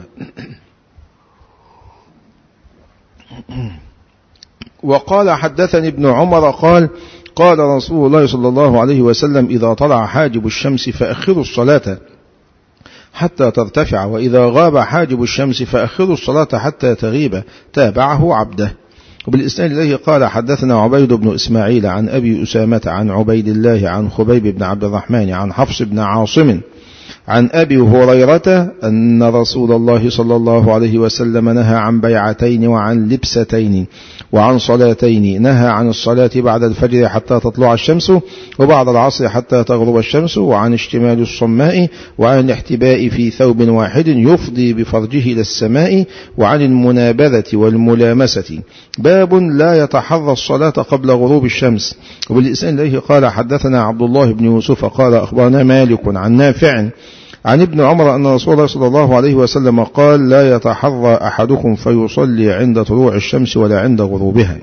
وقال: حدثني ابن عمر قال: قال رسول الله صلى الله عليه وسلم: إذا طلع حاجب الشمس فأخروا الصلاة حتى ترتفع، وإذا غاب حاجب الشمس فأخروا الصلاة حتى تغيب. تابعه عبده. وبالإسناد إليه قال: حدثنا عبيد بن إسماعيل عن أبي أسامة عن عبيد الله عن خبيب بن عبد الرحمن عن حفص بن عاصم عن أبي هريرة أن رسول الله صلى الله عليه وسلم نهى عن بيعتين وعن لبستين وعن صلاتين. نهى عن الصلاة بعد الفجر حتى تطلع الشمس وبعد العصر حتى تغرب الشمس، وعن اشتمال الصماء، وعن الاحتباء في ثوب واحد يفضي بفرجه إلى السماء، وعن المنابذة والملامسة. باب لا يتحرى الصلاة قبل غروب الشمس. وبالإسناد إليه قال حدثنا عبد الله بن يوسف قال أخبرنا مالك عن نافع عن ابن عمر أن رسول الله صلى الله عليه وسلم قال لا يتحرى أحدكم فيصلي عند طلوع الشمس ولا عند غروبها.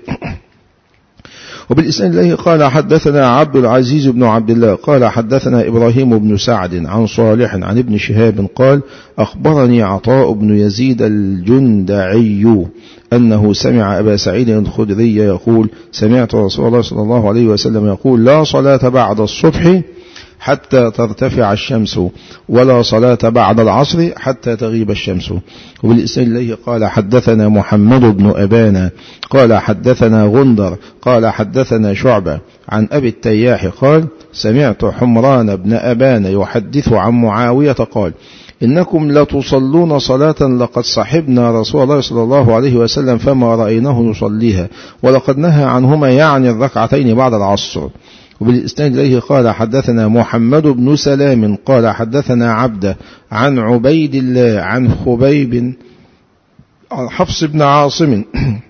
وبالإسناد إليه قال حدثنا عبد العزيز بن عبد الله قال حدثنا إبراهيم بن سعد عن صالح عن ابن شهاب قال أخبرني عطاء بن يزيد الجندعي أنه سمع أبا سعيد الخدري يقول سمعت رسول الله صلى الله عليه وسلم يقول لا صلاة بعد الصبح حتى ترتفع الشمس ولا صلاة بعد العصر حتى تغيب الشمس. وبالإسناد إليه قال حدثنا محمد بن أبان قال حدثنا غندر قال حدثنا شعبة عن أبي التياح قال سمعت حمران بن أبان يحدث عن معاوية قال إنكم لتصلون صلاة لقد صحبنا رسول الله صلى الله عليه وسلم فما رأيناه يصليها ولقد نهى عنهما يعني الركعتين بعد العصر. وبالإسناد إليه قال حدثنا محمد بن سلام قال حدثنا عبده عن عبيد الله عن خبيب عن حفص بن عاصم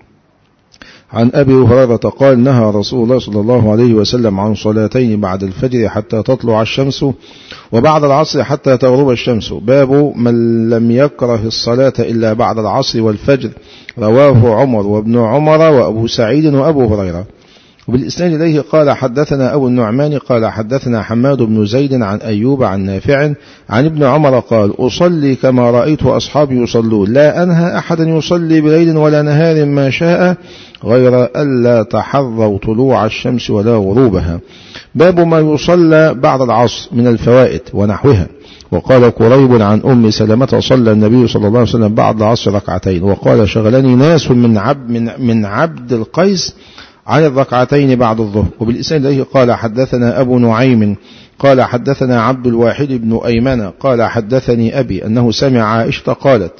عن أبي هريرة قال نهى رسول الله صلى الله عليه وسلم عن صلاتين بعد الفجر حتى تطلع الشمس وبعد العصر حتى تغرب الشمس. باب من لم يكره الصلاة إلا بعد العصر والفجر. رواه عمر وابن عمر وأبو سعيد وأبو هريرة. وبالإسناد إليه قال حدثنا أبو النعمان قال حدثنا حماد بن زيد عن أيوب عن نافع عن ابن عمر قال أصلي كما رأيت أصحابي يصلون لا أنهى أحدا يصلي بليل ولا نهار ما شاء غير ألا تحروا طلوع الشمس ولا غروبها. باب ما يصلى بعد العصر من الفوائد ونحوها. وقال قريب عن أم سلمة صلى النبي صلى الله عليه وسلم بعد العصر ركعتين. وقال شغلني ناس من عبد القيس عن الركعتين بعد الظهر. وبالإسناد إليه قال حدثنا أبو نعيم قال حدثنا عبد الواحد بن أيمن قال حدثني أبي أنه سمع عائشة قالت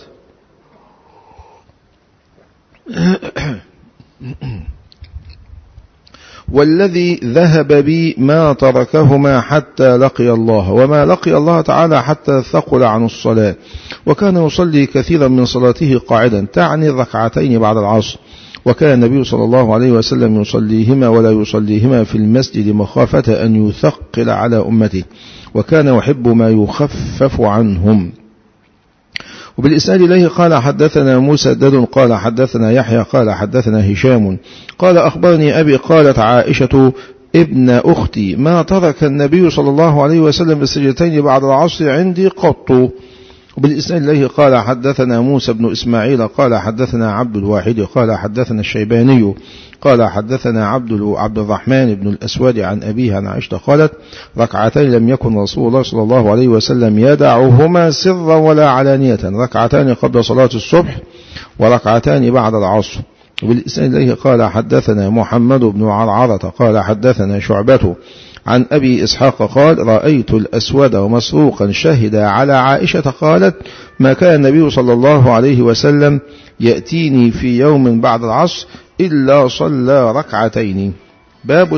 والذي ذهب بي ما تركهما حتى لقي الله وما لقي الله تعالى حتى ثقل عن الصلاة وكان يصلي كثيرا من صلاته قاعدا تعني الركعتين بعد العصر. وكان النبي صلى الله عليه وسلم يصليهما ولا يصليهما في المسجد مخافة أن يثقل على أمته وكان يحب ما يخفف عنهم. وبالإسناد إليه قال حدثنا مسدد قال حدثنا يحيى قال حدثنا هشام قال أخبرني أبي قالت عائشة ابن أختي ما ترك النبي صلى الله عليه وسلم السجدتين بعد العصر عندي قط. وبالإسناد إليه قال حدثنا موسى بن إسماعيل قال حدثنا عبد الواحد قال حدثنا الشيباني قال حدثنا عبد الرحمن بن الأسود عن أبيه عن عائشة قالت ركعتين لم يكن رسول الله صلى الله عليه وسلم يدعهما سرا ولا علانية ركعتان قبل صلاة الصبح وركعتان بعد العصر. وبالإسناد إليه قال حدثنا محمد بن عرعرة قال حدثنا شعبة عن أبي إسحاق قال رأيت الأسود ومسروقا شهدا على عائشة قالت ما كان النبي صلى الله عليه وسلم يأتيني في يوم بعد العصر إلا صلى ركعتين. باب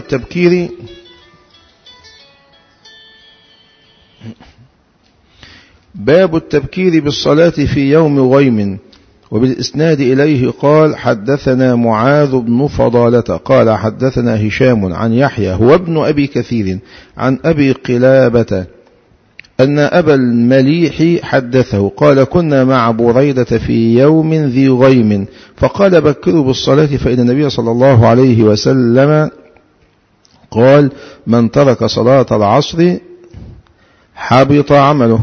التبكير بالصلاة في يوم غيم. وبالإسناد إليه قال حدثنا معاذ بن فضالة قال حدثنا هشام عن يحيى هو ابن أبي كثير عن أبي قلابة أن أبا المليح حدثه قال كنا مع بريدة في يوم ذي غيم فقال بكروا بالصلاة فإن النبي صلى الله عليه وسلم قال من ترك صلاة العصر حبط عمله.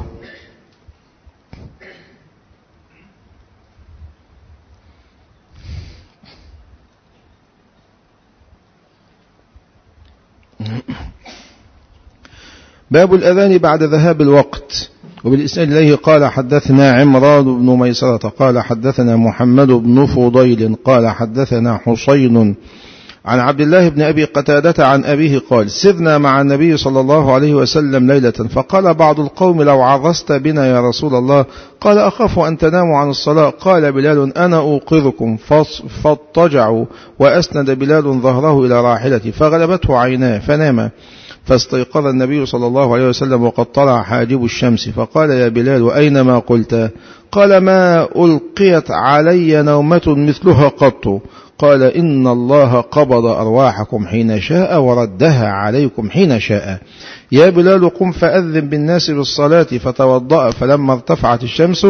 باب الأذان بعد ذهاب الوقت. وبالإسناد إليه قال حدثنا عمران بن ميسرة قال حدثنا محمد بن فضيل قال حدثنا حسين عن عبد الله بن أبي قتادة عن أبيه قال: سرنا مع النبي صلى الله عليه وسلم ليلة، فقال بعض القوم: لو عرست بنا يا رسول الله. قال: أخاف أن تناموا عن الصلاة. قال بلال: أنا أوقظكم. فاضطجعوا، وأسند بلال ظهره إلى راحلته فغلبته عيناه فنام. فاستيقظ النبي صلى الله عليه وسلم وقد طلع حاجب الشمس، فقال: يا بلال، أين ما قلت؟ قال: ما ألقيت علي نومة مثلها قط. قال: إن الله قبض أرواحكم حين شاء وردها عليكم حين شاء. يا بلال، قم فأذن بالناس بالصلاة. فتوضأ، فلما ارتفعت الشمس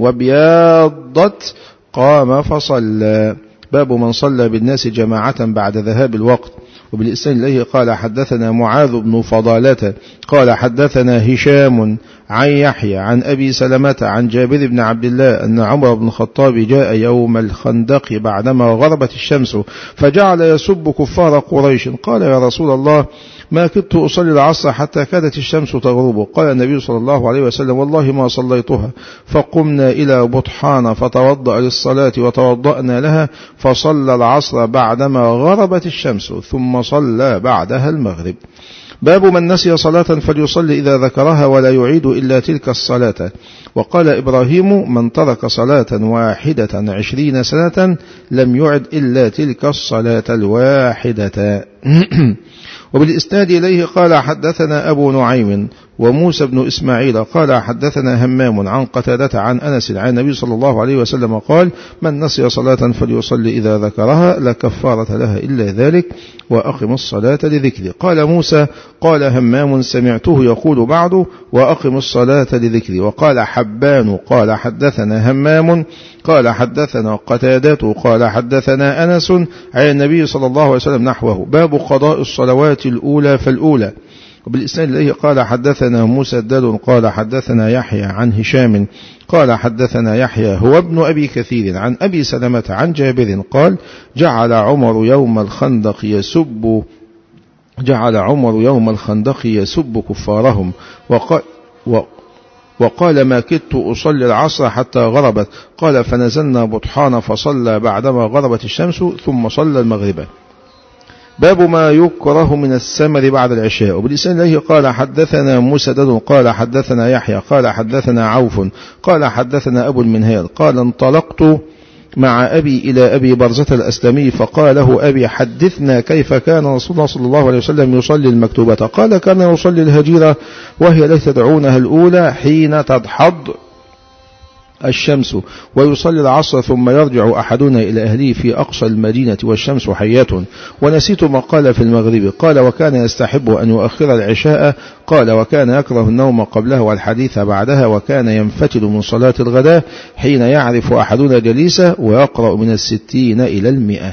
وابيضت قام فصلى. باب من صلى بالناس جماعة بعد ذهاب الوقت. وبالإسناد إليه قال: حدثنا معاذ بن فضالة قال: حدثنا هشام عن يحيى عن أبي سلمة عن جابر بن عبد الله أن عمر بن الخطاب جاء يوم الخندق بعدما غربت الشمس، فجعل يسب كفار قريش. قال: يا رسول الله، ما كدت أصلي العصر حتى كادت الشمس تغرب. قال النبي صلى الله عليه وسلم: والله ما صليتها. فقمنا إلى بطحان فتوضأ للصلاة وتوضأنا لها، فصلى العصر بعدما غربت الشمس، ثم صلى بعدها المغرب. باب من نسي صلاة فليصلي إذا ذكرها ولا يعيد إلا تلك الصلاة. وقال إبراهيم: من ترك صلاة واحدة 20 سنة لم يعد إلا تلك الصلاة الواحدة. وبالإسناد إليه قال: حدثنا أبو نعيم وموسى بن إسماعيل قال: حدثنا همام عن قتادة عن أنس عن النبي صلى الله عليه وسلم قال: من نسي صلاة فليصلي إذا ذكرها لا كفارة لها إلا ذلك، وأقم الصلاة لذكري. قال موسى: قال همام: سمعته يقول بعد: وأقم الصلاة لذكري. وقال حبان قال: حدثنا همام قال: حدثنا قتادة قال: حدثنا أنس عن النبي صلى الله عليه وسلم نحوه. باب قضاء الصلوات الأولى فالأولى. وبالإسناد إليه قال: حدثنا مسدد قال: حدثنا يحيى عن هشام قال: حدثنا يحيى هو ابن أبي كثير عن أبي سلمة عن جابر قال: جعل عمر يوم الخندق يسب كفارهم. وقال: ما كدت أصلي العصر حتى غربت. قال: فنزلنا بطحان فصلى بعدما غربت الشمس ثم صلى المغرب. باب ما يكره من السمر بعد العشاء. وبالإسناد إليه قال: حدثنا مسدد قال: حدثنا يحيى قال: حدثنا عوف قال: حدثنا أبو المنهال قال: انطلقت مع أبي إلى أبي برزة الأسلمي، فقال له أبي: حدثنا كيف كان رسول الله صلى الله عليه وسلم يصلي المكتوبة. قال: كان يصلي الهجيرة وهي التي تدعونها الأولى حين تدحض الشمس، ويصلي العصر ثم يرجع أحدنا إلى أهله في أقصى المدينة والشمس حياة. ونسيت ما قال في المغرب. قال: وكان يستحب أن يؤخر العشاء. قال: وكان يكره النوم قبلها والحديث بعدها. وكان ينفتل من صلاة الغداء حين يعرف أحدنا جليسه ويقرأ من 60 إلى 100.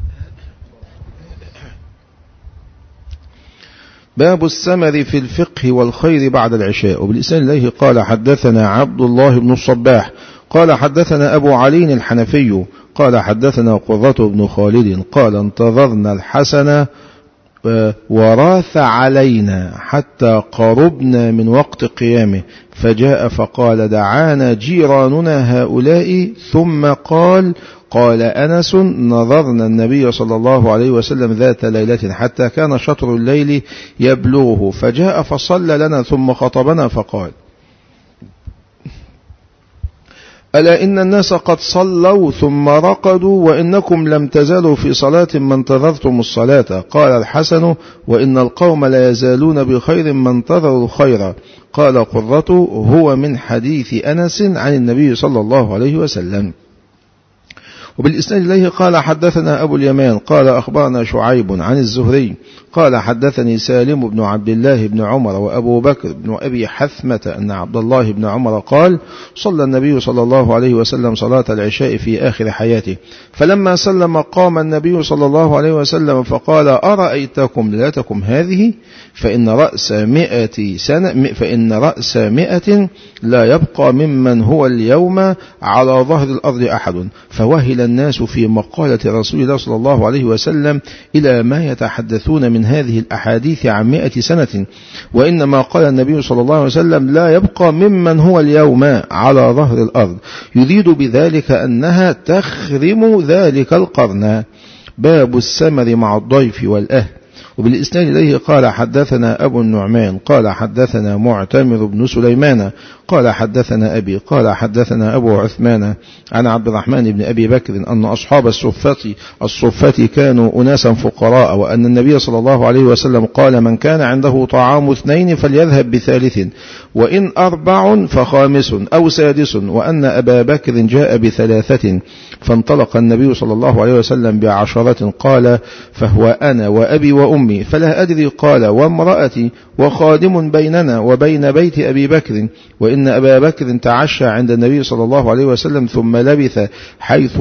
باب السمر في الفقه والخير بعد العشاء. وبالإسناد إليه قال: حدثنا عبد الله بن الصباح قال: حدثنا أبو علي الحنفي قال: حدثنا قرة بن خالد قال: انتظرنا الحسن وراث علينا حتى قربنا من وقت قيامه، فجاء فقال: دعانا جيراننا هؤلاء. ثم قال أنس: نظرنا النبي صلى الله عليه وسلم ذات ليلة حتى كان شطر الليل يبلغه، فجاء فصلى لنا ثم خطبنا فقال: ألا إن الناس قد صلوا ثم رقدوا، وإنكم لم تزالوا في صلاة ما انتظرتم الصلاة. قال الحسن: وإن القوم لا يزالون بخير ما انتظروا الخير. قال قرة: هو من حديث أنس عن النبي صلى الله عليه وسلم. وبالإسناد إليه قال: حدثنا أبو اليمان قال: أخبرنا شعيب عن الزهري قال: حدثني سالم بن عبد الله بن عمر وأبو بكر بن أبي حثمة أن عبد الله بن عمر قال: صلى النبي صلى الله عليه وسلم صلاة العشاء في آخر حياته، فلما سلم قام النبي صلى الله عليه وسلم فقال: أرأيتكم ليلتكم هذه؟ فإن رأس 100 لا يبقى ممن هو اليوم على ظهر الأرض أحد. فوهل الناس في مقالة رسول الله صلى الله عليه وسلم إلى ما يتحدثون من هذه الأحاديث عن 100 سنة. وإنما قال النبي صلى الله عليه وسلم: لا يبقى ممن هو اليوم على ظهر الأرض، يريد بذلك أنها تخرم ذلك القرن. باب السمر مع الضيف والأهل. وبالإسناد إليه قال حدثنا أبو النعمان قال حدثنا معتمر بن سليمان قال حدثنا أبي قال حدثنا أبو عثمان عن عبد الرحمن بن أبي بكر أن أصحاب الصفة كانوا أناسا فقراء، وأن النبي صلى الله عليه وسلم قال: من كان عنده طعام 2 فليذهب ب3، وإن 4 فخامس أو سادس، وأن أبا بكر جاء ب3، فانطلق النبي صلى الله عليه وسلم ب10، قال: فهو أنا وأبي وأمي فلا أدري، قال: وامرأتي وخادم بيننا وبين بيت أبي بكر، وإن أبا بكر تعشى عند النبي صلى الله عليه وسلم ثم لبث حيث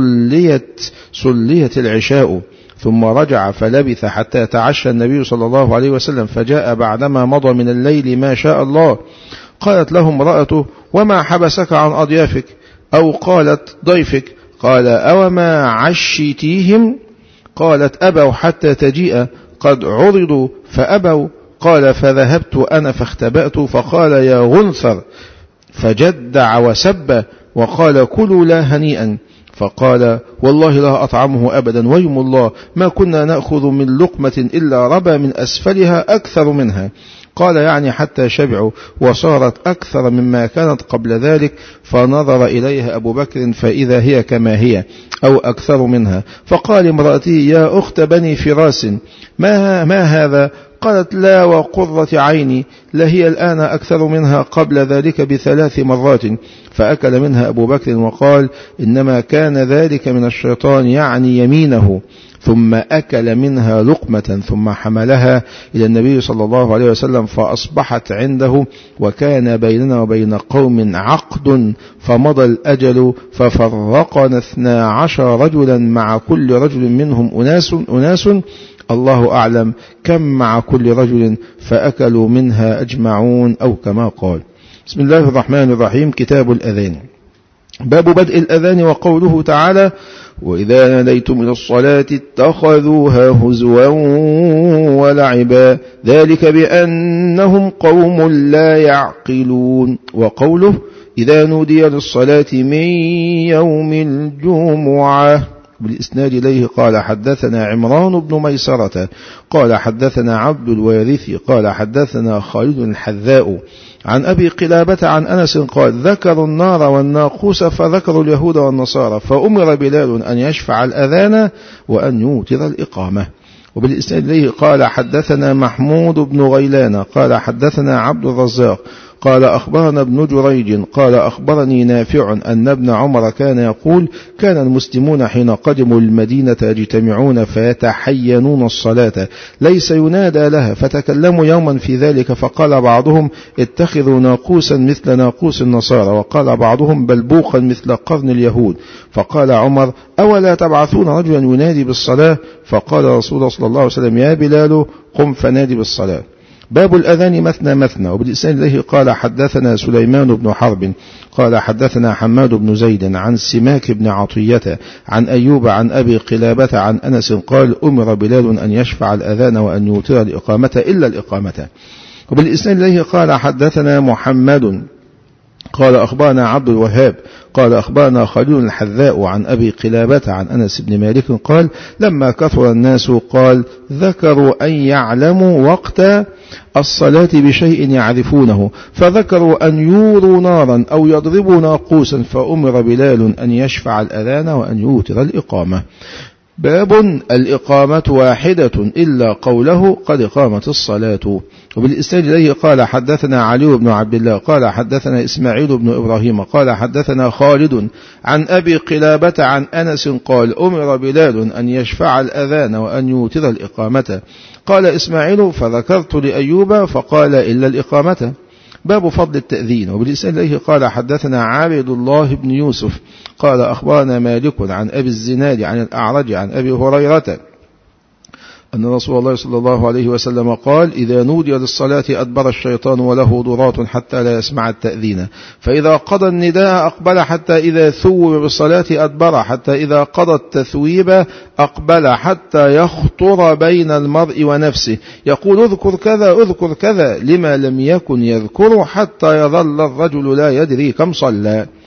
صليت العشاء، ثم رجع فلبث حتى تعشى النبي صلى الله عليه وسلم، فجاء بعدما مضى من الليل ما شاء الله. قالت له امرأته: وما حبسك عن أضيافك؟ أو قالت: ضيفك. قال: أوما عشتيهم؟ قالت: أبوا حتى تجيء، قد عرضوا فأبوا. قال: فذهبت أنا فاختبأت، فقال: يا غنثر، فجدع وسب وقال: كلوا لا هنيئا. فقال: والله لا أطعمه أبدا، ويم الله ما كنا نأخذ من لقمة إلا ربى من أسفلها أكثر منها. قال: يعني حتى شبعوا، وصارت أكثر مما كانت قبل ذلك. فنظر إليها أبو بكر فإذا هي كما هي أو أكثر منها. فقال امرأتي: يا أخت بني فراس، ما هذا؟ قالت: لا وقرة عيني، لهي الآن أكثر منها قبل ذلك ب3 مرات. فأكل منها أبو بكر وقال: إنما كان ذلك من الشيطان، يعني يمينه. ثم أكل منها لقمة ثم حملها إلى النبي صلى الله عليه وسلم، فأصبحت عنده، وكان بيننا وبين قوم عقد، فمضى الأجل، ففرقنا 12 رجلا، مع كل رجل منهم أناس الله أعلم كم مع كل رجل، فأكلوا منها أجمعون، أو كما قال. بسم الله الرحمن الرحيم. كتاب الأذان. باب بدء الأذان. وقوله تعالى: وإذا ناديتم إلى الصلاة اتخذوها هزوا ولعبا، ذلك بأنهم قوم لا يعقلون. وقوله: إذا نودي للصلاة من يوم الجمعة. بالإسناد إليه قال حدثنا عمران بن ميسرة قال حدثنا عبد الوارث قال حدثنا خالد الحذاء عن أبي قلابة عن أنس قال: ذكروا النار والناقوس فذكروا اليهود والنصارى، فأمر بلال أن يشفع الأذان وأن يوتر الإقامة. وبالإسناد إليه قال حدثنا محمود بن غيلان قال حدثنا عبد الرزاق قال أخبرنا ابن جريج قال أخبرني نافع أن ابن عمر كان يقول: كان المسلمون حين قدموا المدينة يجتمعون فيتحينون الصلاة، ليس ينادى لها، فتكلموا يوما في ذلك، فقال بعضهم: اتخذوا ناقوسا مثل ناقوس النصارى، وقال بعضهم: بلبوقا مثل قرن اليهود. فقال عمر: أولا تبعثون رجلا ينادي بالصلاة؟ فقال رسول الله صلى الله عليه وسلم: يا بلال قم فنادي بالصلاة. باب الأذان مثنى مثنى. وبالإسناد إليه قال حدثنا سليمان بن حرب قال حدثنا حماد بن زيد عن سماك بن عطية عن أيوب عن أبي قلابة عن أنس قال: أمر بلال أن يشفع الأذان وأن يوتر الإقامة إلا الإقامة. وبالإسناد إليه قال حدثنا محمد قال أخبرنا عبد الوهاب قال أخبرنا خالد الحذاء عن أبي قلابة عن أنس بن مالك قال: لما كثر الناس قال: ذكروا أن يعلموا وقت الصلاة بشيء يعرفونه، فذكروا أن يوروا نارا أو يضربوا ناقوسا، فأمر بلال أن يشفع الأذان وأن يوتر الإقامة. باب الإقامة واحدة إلا قوله: قد قامت الصلاة. وبالإسناد إليه قال حدثنا علي بن عبد الله قال حدثنا إسماعيل بن إبراهيم قال حدثنا خالد عن أبي قلابة عن أنس قال: أمر بلال أن يشفع الأذان وأن يوتر الإقامة. قال إسماعيل: فذكرت لأيوب فقال: إلا الإقامة. باب فضل التأذين. وبالإسناد إليه قال حدثنا عبد الله بن يوسف قال أخبرنا مالك عن أبي الزناد عن الأعرج عن أبي هريرة أن رسول الله صلى الله عليه وسلم قال: إذا نودي للصلاة أدبر الشيطان وله ضرات حتى لا يسمع التأذين، فإذا قضى النداء أقبل، حتى إذا ثوب بالصلاة أدبر، حتى إذا قضى التثويب أقبل، حتى يخطر بين المرء ونفسه يقول: اذكر كذا اذكر كذا، لما لم يكن يذكر، حتى يظل الرجل لا يدري كم صلى.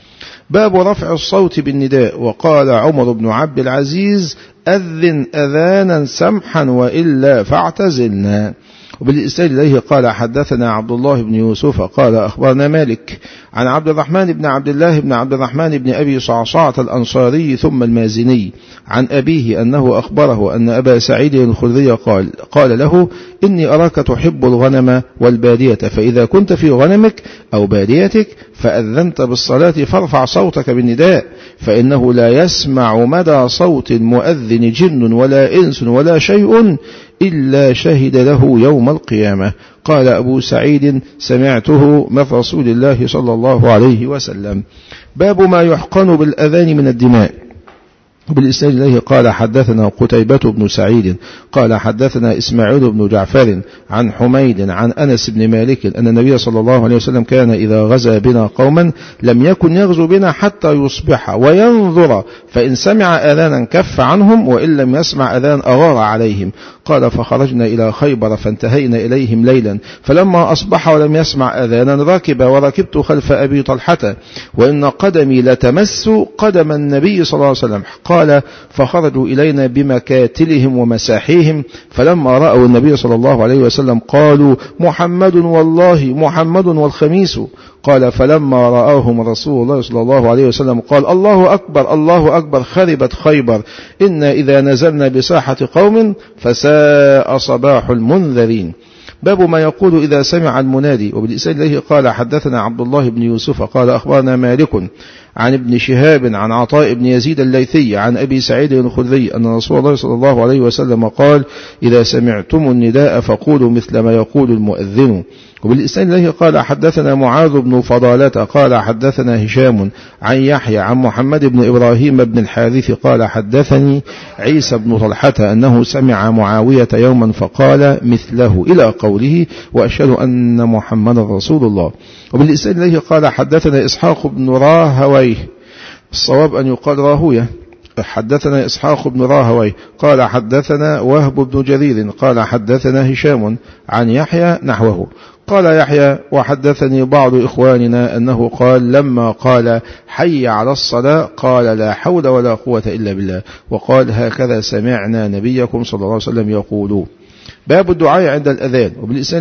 باب رفع الصوت بالنداء. وقال عمر بن عبد العزيز: أذن أذانا سمحا وإلا فاعتزلنا. وبالإسناد إليه قال حدثنا عبد الله بن يوسف قال أخبرنا مالك عن عبد الرحمن بن عبد الله بن عبد الرحمن بن أبي صعصعة الأنصاري ثم المازني عن أبيه أنه أخبره أن أبا سعيد الخدري قال له: إني أراك تحب الغنم والبادية، فإذا كنت في غنمك أو باديتك فأذنت بالصلاة فارفع صوتك بالنداء، فإنه لا يسمع مدى صوت المؤذن جن ولا إنس ولا شيء إلا شهد له يوم القيامة. قال أبو سعيد: سمعته من رسول الله صلى الله عليه وسلم. باب ما يحقن بالأذان من الدماء. بالإسناد إليه قال حدثنا قتيبة بن سعيد قال حدثنا إسماعيل بن جعفر عن حميد عن أنس بن مالك أن النبي صلى الله عليه وسلم كان إذا غزا بنا قوما لم يكن يغزو بنا حتى يصبح وينظر، فإن سمع أذانا كف عنهم، وإن لم يسمع أذان أغار عليهم. قال: فخرجنا إلى خيبر فانتهينا إليهم ليلا، فلما أصبح ولم يسمع أذانا ركب، وركبت خلف أبي طلحة وإن قدمي لتمس قدم النبي صلى الله عليه وسلم. قال: فخرجوا إلينا بمكاتلهم ومساحيهم، فلما رأوا النبي صلى الله عليه وسلم قالوا: محمد والله، محمد والخميس. قال: فلما رآهم رسول الله صلى الله عليه وسلم قال: الله أكبر، الله أكبر، خربت خيبر، إنا إذا نزلنا بساحة قوم فساء صباح المنذرين. باب ما يقول إذا سمع المنادي. وبالإسناد إليه قال حدثنا عبد الله بن يوسف قال أخبرنا مالك عن ابن شهاب عن عطاء بن يزيد الليثي عن أبي سعيد الخدري أن رسول الله صلى الله عليه وسلم قال: إذا سمعتم النداء فقولوا مثل ما يقول المؤذن. وبالإسناد إليه قال حدثنا معاذ بن فضالة قال حدثنا هشام عن يحيى عن محمد بن إبراهيم بن الحارث قال حدثني عيسى بن طلحة أنه سمع معاوية يوما فقال مثله إلى قوله: وأشهد أن محمد رسول الله. وبالإسناد إليه قال حدثنا إسحاق بن راهويه، الصواب أن يقال راهوية، حدثنا إسحاق بن راهويه قال حدثنا وهب بن جرير قال حدثنا هشام عن يحيى نحوه. قال يحيى: وحدثني بعض إخواننا أنه قال لما قال حي على الصلاة قال: لا حول ولا قوة إلا بالله، وقال: هكذا سمعنا نبيكم صلى الله عليه وسلم يقول. باب الدعاء عند الأذان.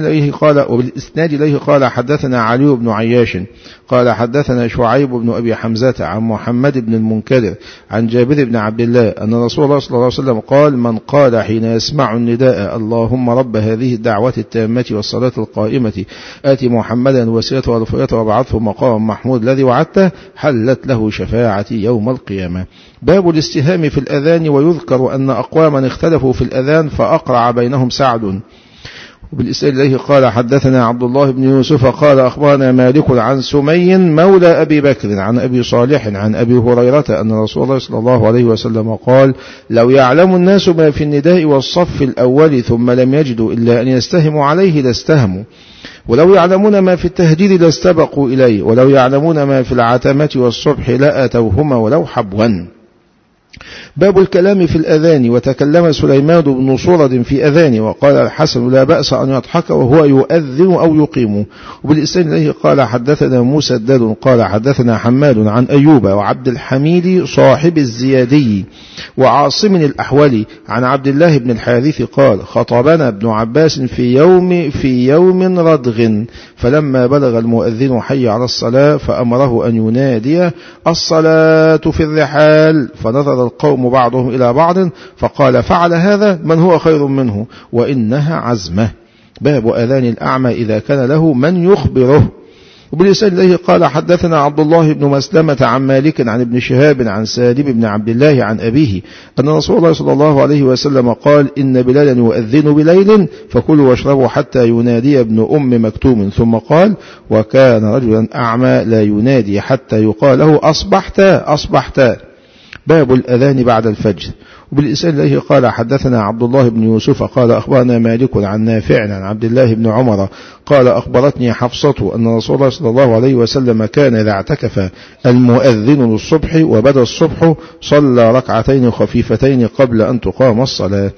وبالإسناد إليه قال حدثنا علي بن عياش قال حدثنا شعيب بن أبي حمزة عن محمد بن المنكدر عن جابر بن عبد الله أن رسول الله صلى الله عليه وسلم قال: من قال حين يسمع النداء: اللهم رب هذه الدعوة التامة والصلاة القائمة آت محمدا الوسيلة والفضيلة وابعثه مقام محمود الذي وعدته، حلت له شفاعتي يوم القيامة. باب الاستهام في الأذان. ويذكر أن أقواما اختلفوا في الأذان فأقرع بينهم سعد. وبالإسناد إليه قال حدثنا عبد الله بن يوسف قال أخبرنا مالك عن سمي مولى أبي بكر عن أبي صالح عن أبي هريرة أن رسول الله صلى الله عليه وسلم قال: لو يعلم الناس ما في النداء والصف الأول ثم لم يجدوا إلا أن يستهموا عليه لاستهموا، ولو يعلمون ما في التهجير لاستبقوا إليه، ولو يعلمون ما في العتمة والصبح لأتوهما ولو حبوا. باب الكلام في الأذان. وتكلم سليمان بن صرد في أذان، وقال الحسن: لا بأس أن يضحك وهو يؤذن أو يقيم. وبالإسناد إليه قال حدثنا مسدد قال حدثنا حماد عن أيوب وعبد الحميد صاحب الزيادي وعاصم الأحولي عن عبد الله بن الحارث قال: خطبنا ابن عباس في يوم ردغ، فلما بلغ المؤذن حي على الصلاة فأمره أن ينادي: الصلاة في الرحال، فنظر القوم بعضهم إلى بعض فقال: فعل هذا من هو خير منه، وإنها عزمة. باب أذان الأعمى إذا كان له من يخبره. وبالإسناد إليه قال حدثنا عبد الله بن مسلمة عن مالك عن ابن شهاب عن سالم بن عبد الله عن أبيه أن رسول الله صلى الله عليه وسلم قال: إن بلالا يؤذن بليل فكلوا واشربوا حتى ينادي ابن أم مكتوم. ثم قال: وكان رجلا أعمى لا ينادي حتى يقال له: أصبحت أصبحت. باب الأذان بعد الفجر. وبالإسناد إليه قال حدثنا عبد الله بن يوسف قال أخبرنا مالك عن نافع عن عبد الله بن عمر قال: أخبرتني حفصة أن رسول الله صلى الله عليه وسلم كان إذا اعتكف المؤذن للصبح وبدا الصبح صلى ركعتين خفيفتين قبل أن تقام الصلاة.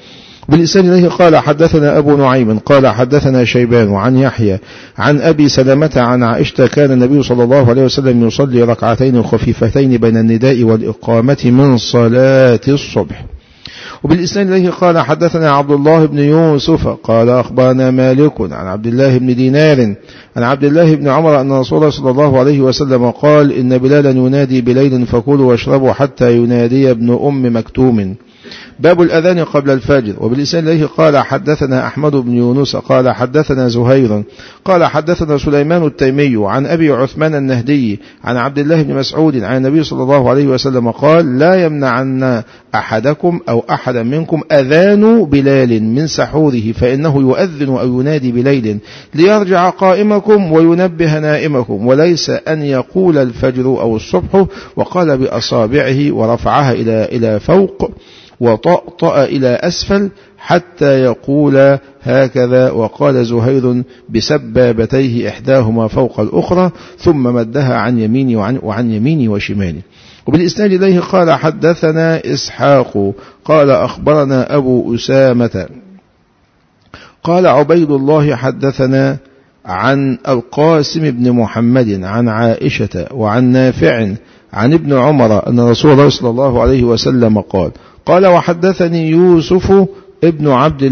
بالإسناد إليه قال حدثنا أبو نعيم قال حدثنا شيبان عن يحيى عن أبي سلمة عن عائشة كان النبي صلى الله عليه وسلم يصلي ركعتين خفيفتين بين النداء والإقامة من صلاة الصبح. وبالإسناد إليه قال حدثنا عبد الله بن يوسف قال أخبرنا مالك عن عبد الله بن دينار عن عبد الله بن عمر أن رسول الله صلى الله عليه وسلم قال إن بلالا ينادي بليل فكلوا واشربوا حتى ينادي ابن أم مكتوم. باب الأذان قبل الفجر. وبالإسناد إليه قال حدثنا أحمد بن يونس قال حدثنا زهير قال حدثنا سليمان التيمي عن أبي عثمان النهدي عن عبد الله بن مسعود عن النبي صلى الله عليه وسلم قال لا يمنعن أحدكم أو أحدا منكم أذان بلال من سحوره فإنه يؤذن أو ينادي بليل ليرجع قائمكم وينبه نائمكم وليس أن يقول الفجر أو الصبح. وقال بأصابعه ورفعها إلى فوق وطأطأ إلى أسفل حتى يقول هكذا. وقال زهير بسبابتيه إحداهما فوق الأخرى ثم مدها عن يميني وعن يميني وشمالي. وبالإسناد إليه قال حدثنا إسحاق قال أخبرنا أبو أسامة قال عبيد الله حدثنا عن القاسم بن محمد عن عائشة وعن نافع عن ابن عمر أن رسول الله صلى الله عليه وسلم قال وحدثني يوسف ابن عبد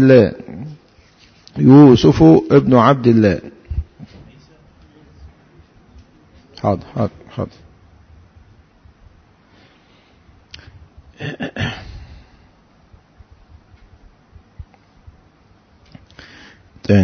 الله حاضر تاني.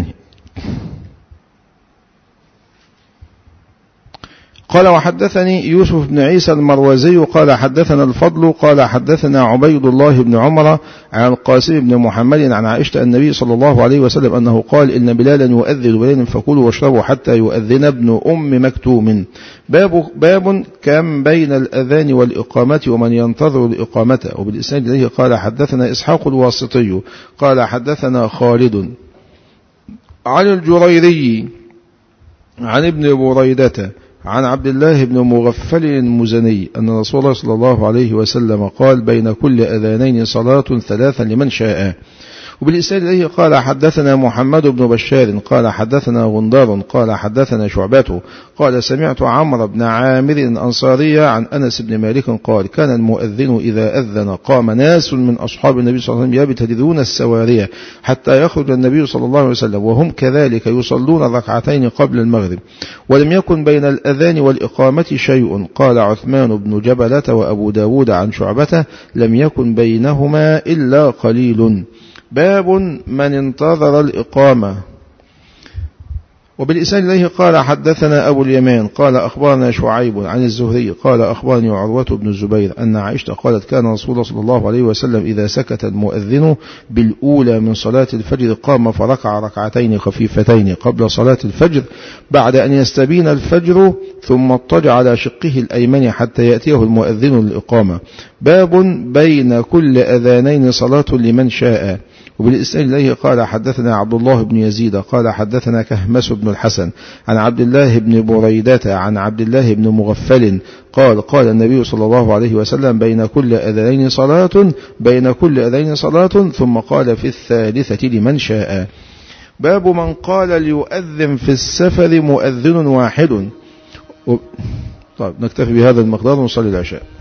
قال وحدثني يوسف بن عيسى المروزي قال حدثنا الفضل قال حدثنا عبيد الله بن عمر عن القاسم بن محمد عن عائشة النبي صلى الله عليه وسلم أنه قال إن بلالا يؤذن بليل فكلوا واشربوا حتى يؤذن ابن أم مكتوم. باب كم بين الأذان والإقامة ومن ينتظر الإقامة. وبالإسناد إليه قال حدثنا إسحاق الواسطي قال حدثنا خالد عن الجريري عن ابن بريدة عن عبد الله بن مغفل المزني أن رسول الله صلى الله عليه وسلم قال بين كل أذانين صلاة ثلاثا لمن شاء. وبالإسناد إليه قال حدثنا محمد بن بشار قال حدثنا غندار قال حدثنا شعبته قال سمعت عمرو بن عامر الأنصاري عن أنس بن مالك قال كان المؤذن إذا أذن قام ناس من أصحاب النبي صلى الله عليه وسلم يبتدرون السوارية حتى يخرج النبي صلى الله عليه وسلم وهم كذلك يصلون ركعتين قبل المغرب ولم يكن بين الأذان والإقامة شيء. قال عثمان بن جبلة وأبو داود عن شعبته لم يكن بينهما إلا قليل. باب من انتظر الإقامة. وبالإسناد إليه قال حدثنا أبو اليمان قال أخبرنا شعيب عن الزهري قال أخبرني عروة بن الزبير أن عائشة قالت كان رسول الله صلى الله عليه وسلم إذا سكت المؤذن بالأولى من صلاة الفجر قام فركع ركعتين خفيفتين قبل صلاة الفجر بعد أن يستبين الفجر ثم اضطجع على شقه الأيمن حتى يأتيه المؤذن للإقامة. باب بين كل أذانين صلاة لمن شاء. وبالإسناد إليه قال حدثنا عبد الله بن يزيد قال حدثنا كهمس بن الحسن عن عبد الله بن بريدة عن عبد الله بن مغفل قال النبي صلى الله عليه وسلم بين كل أذين صلاة ثم قال في الثالثة لمن شاء. باب من قال ليؤذن في السفر مؤذن واحد. طيب نكتفي بهذا المقدار ونصلي العشاء.